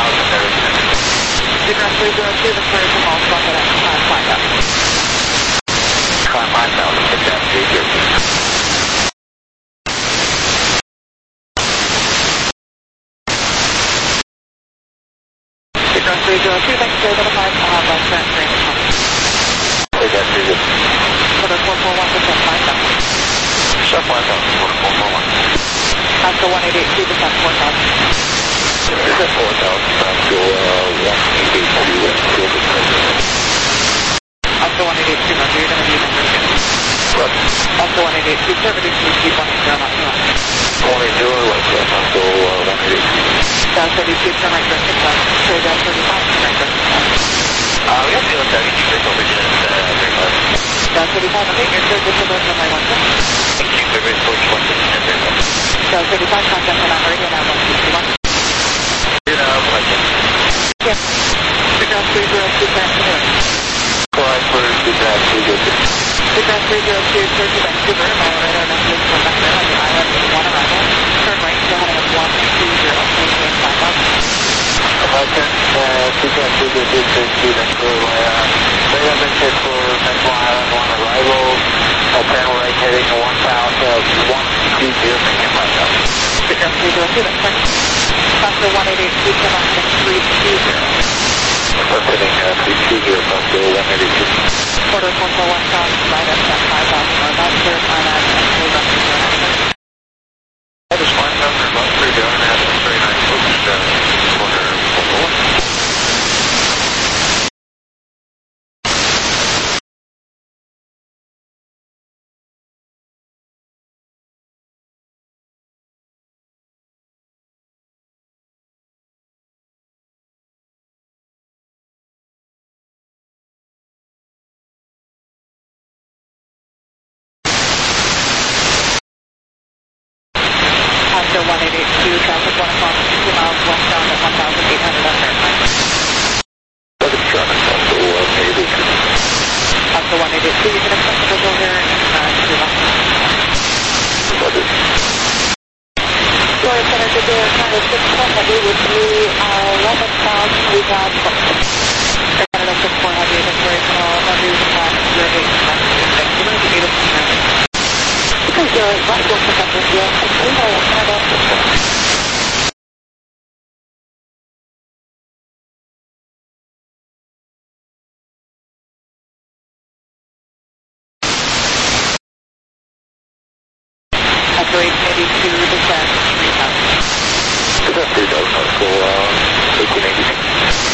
Yes. thanks for the 5, I'll have current frame of Hey, that's pretty good. Quarter 441%, 5,000. Shut 5,000, quarter 441. Oscar 1882, descent 4,000. Descent 4,000, Oscar 1882, and field is present. Oscar 1882, Roger, you're going to be in number 2. Roger. Oscar 1882, service to keep 180, not 200. 180, like that, Oscar 182. Down 32, turn right for 6 left. Clear down 35, turn right for 6 left. We got field 72, take over again, 35. Down 35, okay, your third disability runway 16. Thank you, February 4th, 165. Down 35, contact on radio now 161. You're now, Mike. Yes. Ground 302, current to noon. Flying for Ground 302. Ground 302, clear to Vancouver, my radar message from Vancouver on the island is 1 arrival. Turn right, still heading at 120, maintain 5,000. American, Ground 302, clear to Vancouver, radar message for Central Island, 1 arrival. Turn right, heading 1,000, 120, maintain 5,000. Ground 302, that's correct. Oscar 1882, turn on heading 320. Heading 320, Oscar 182. Quarter 441 south, right up at 5,000 or about clear, fine out, and clear up to your access. That is fine, number about 3 down and that's 39 folks, quarter 441. Oscar 1882, traffic 1 o'clock, 2 miles westbound at 1,800 on airplane. That is traffic, Oscar 182. Oscar 1882, you can expect the visual here in 2 miles. Roger. Florida Center, good day, kind of 610 heavy with me, 11,000, we got Canada 64 heavy, inspirational, heavy, we got 08, thank you, we're going to be able to know. Because right will pick up with you, Canada 64. Oscar 1882, descent 3,000. Descent 3,000, Oscar 1882.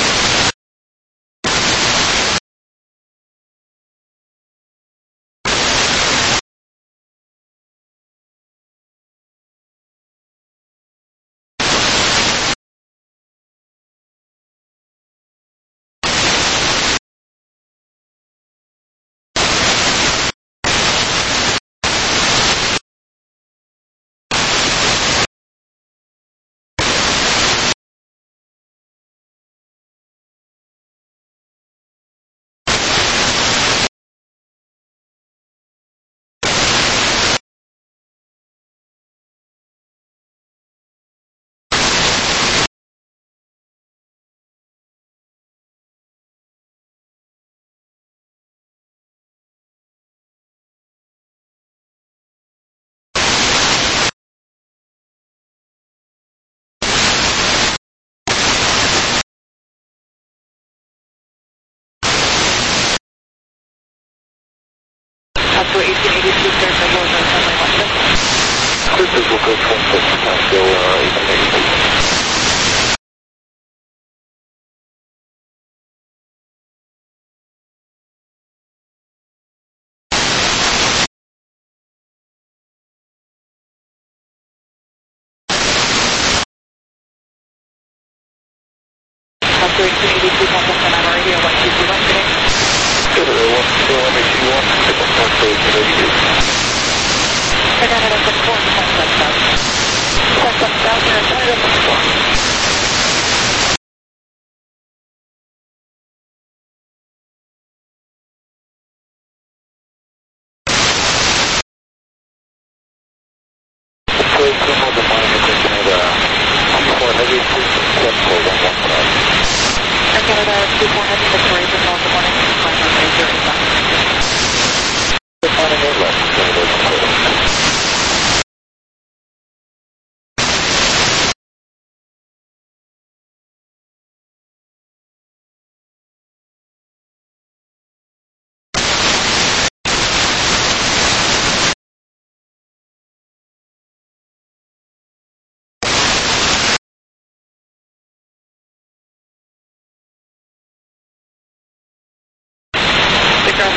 Oscar 1882, clear for your runway 16. Clear visual code 26, Oscar 1882. Oscar 1882, contact on radio 121 today. Good, 121, signal north code 32. Canada 64, descent 7,000. Descent 7,000 and Canada 64. Please come on the line and Canada 24 heavy, please accept for 115. Canada 24 heavy, Victoria, good morning, flight runway 085. Good morning, left, Canada 24.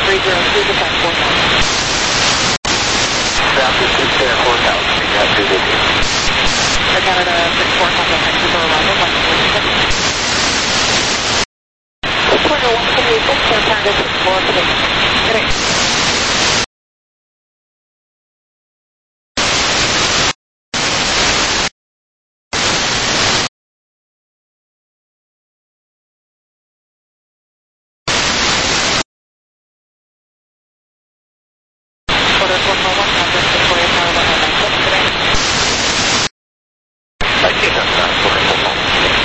302, descend 4000. Southeast 4000, we got 250. Air Canada 64, contact Vancouver arrival, 146. 2176, Air Canada 64, good day. Order 441, contact Victoria Tower 196, good day. I can't have that for a moment.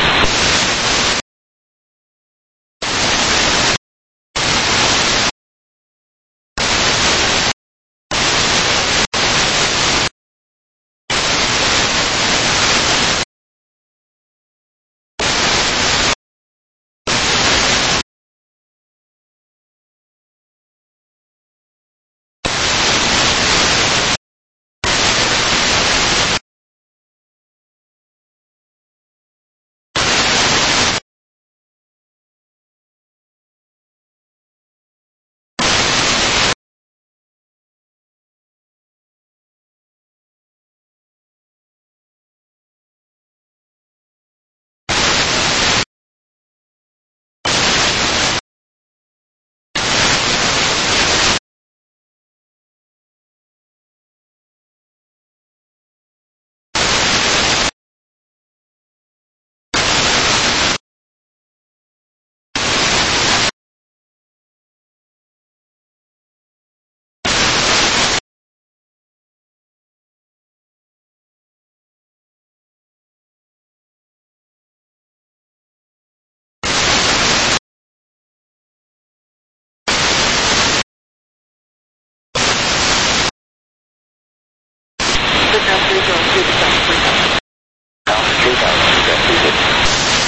Descend 302, descend 3000. Down to 3000, we got 250.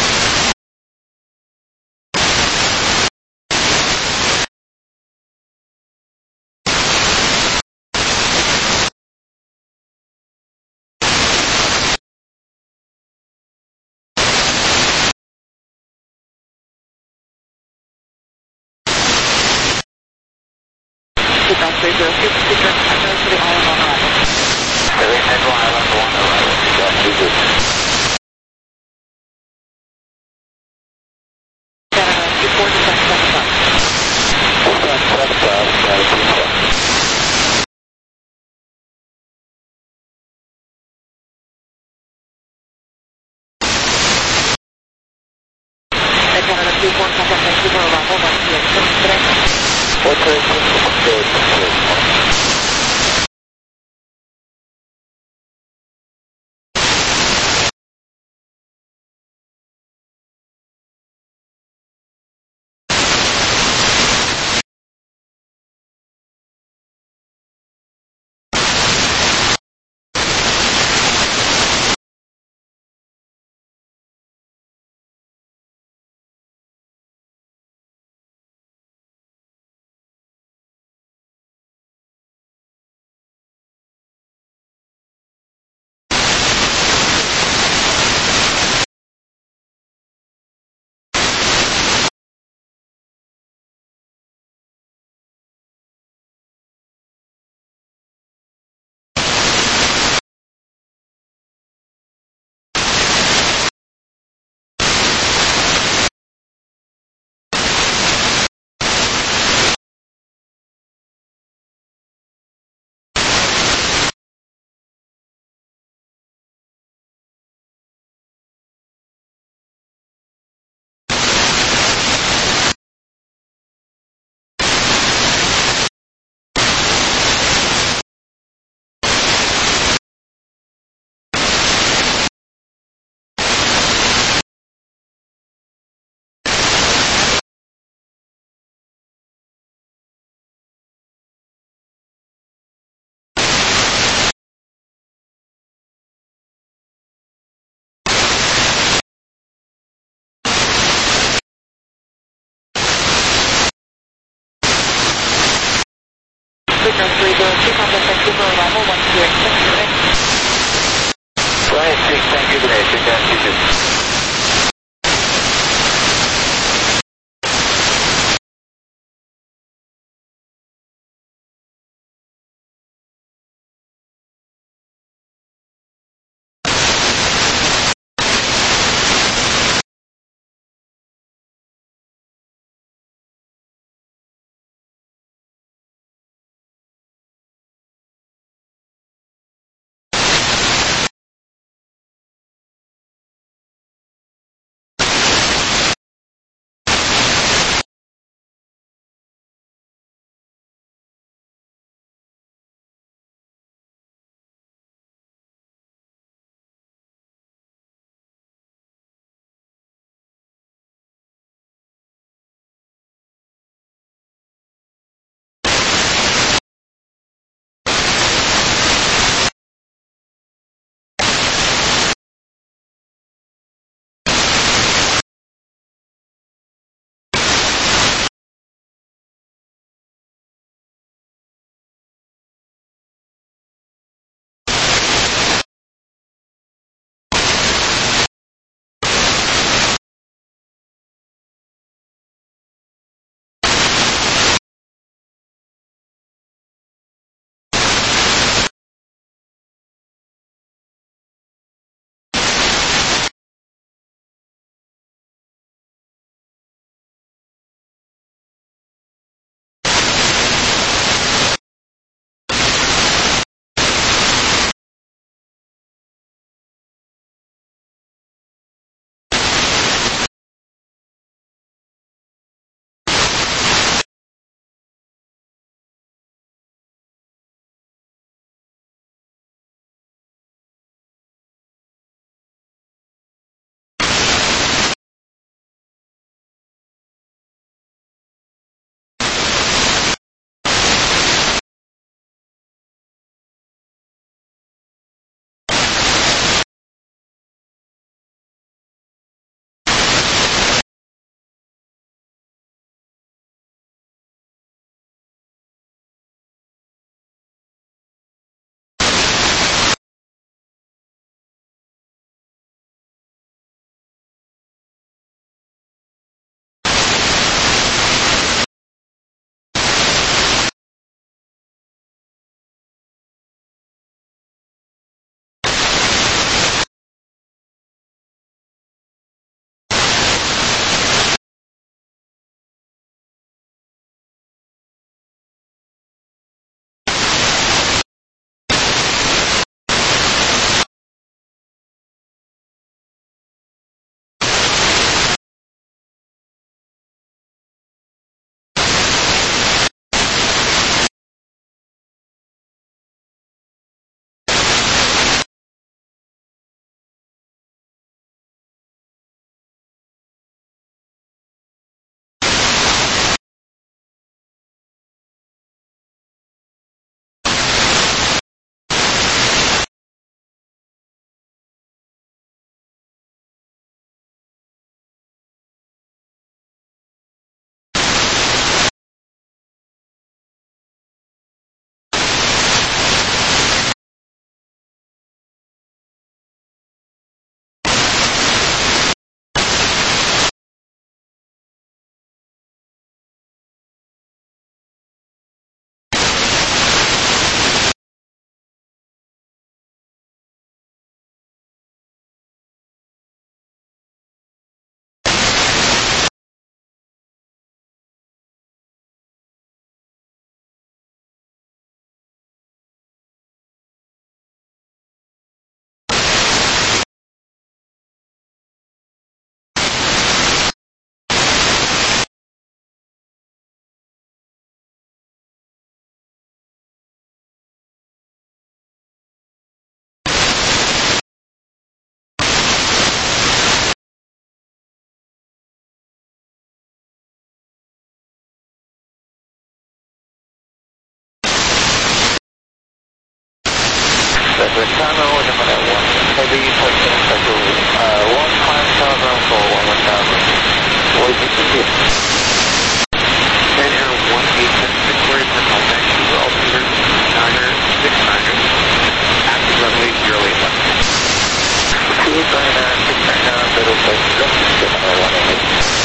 Descend 302, return to the island on arrival. Every Echo Island 1 arrival, we got 250. Canada 24, descend 7000. Descend 7000, got a 250. Air Canada 24, contact Vancouver arrival, 126, good day. What's the good? Descend 302, contact Vancouver arrival, 126, good day. Brian 6, thank you, good day. Take care, 250. Good Tono, Gemini 1 Heavy, touchdown cycle 1, climb tower ground floor 11 tower. Voice India. Air 1876, Victoria Terminal, Vancouver, altimeter 969er, active runway 08 left. 299, 699, Better Place, Gemini 188.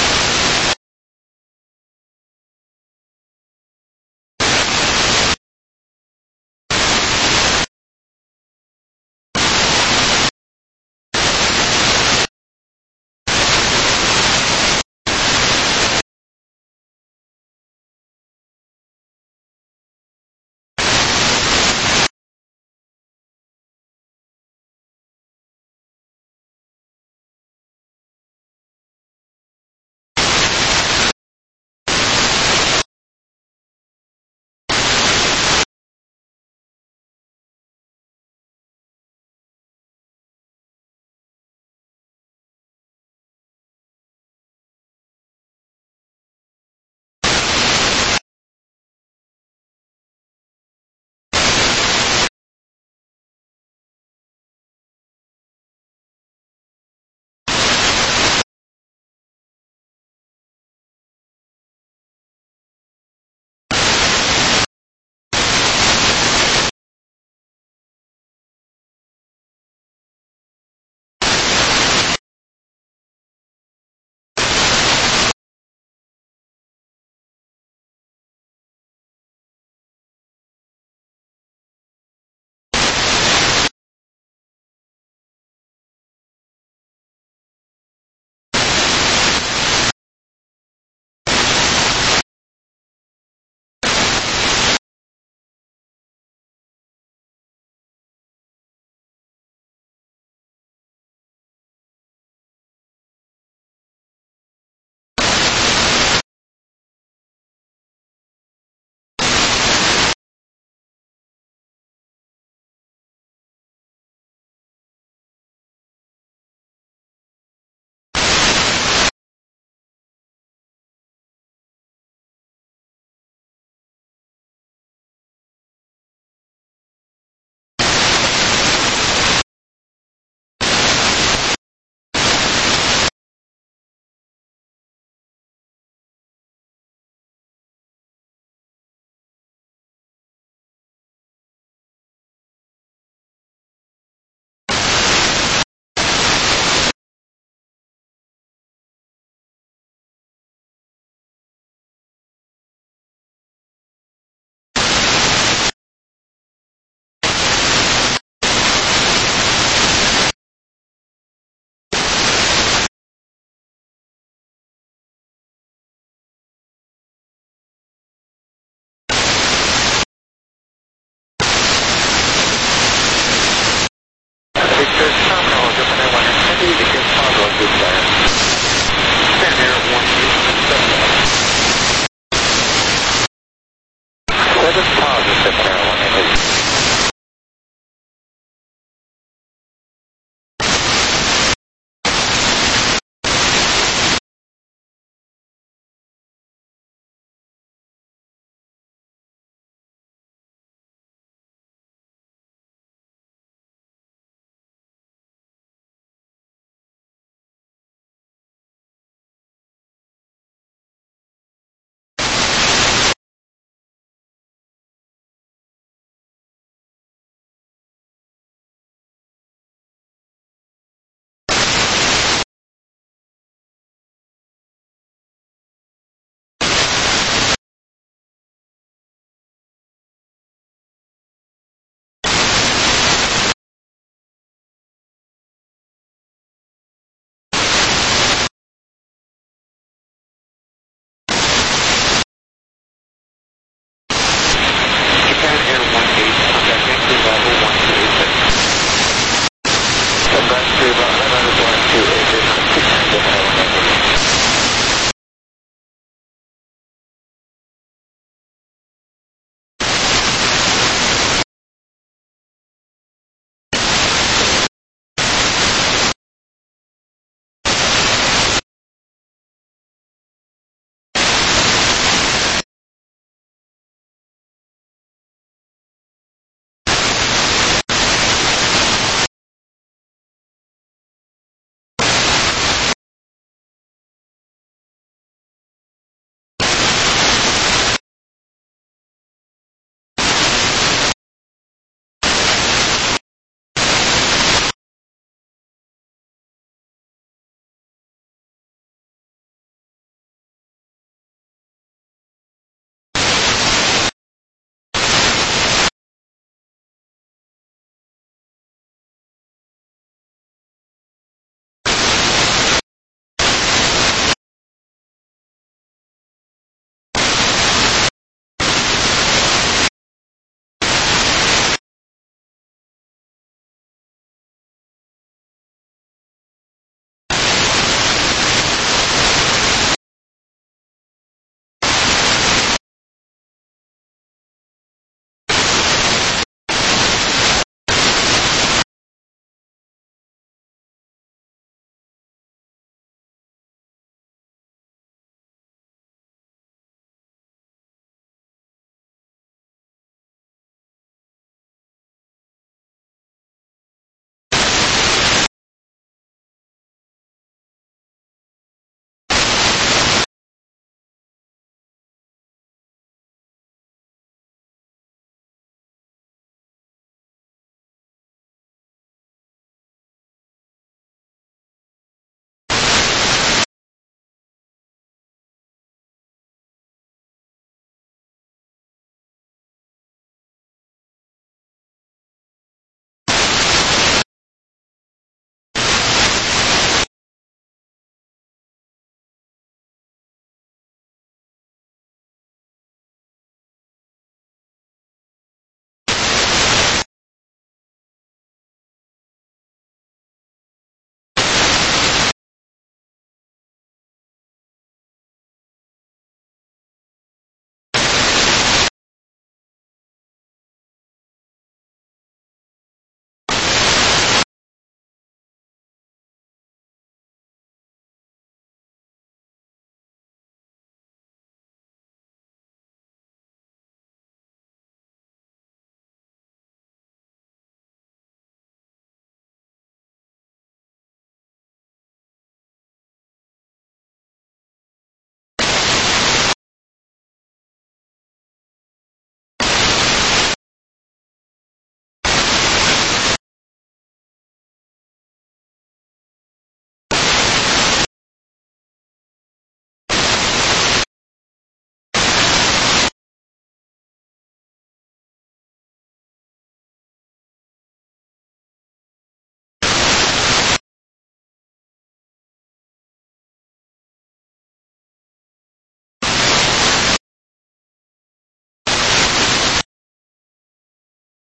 Positive, Gemini 188.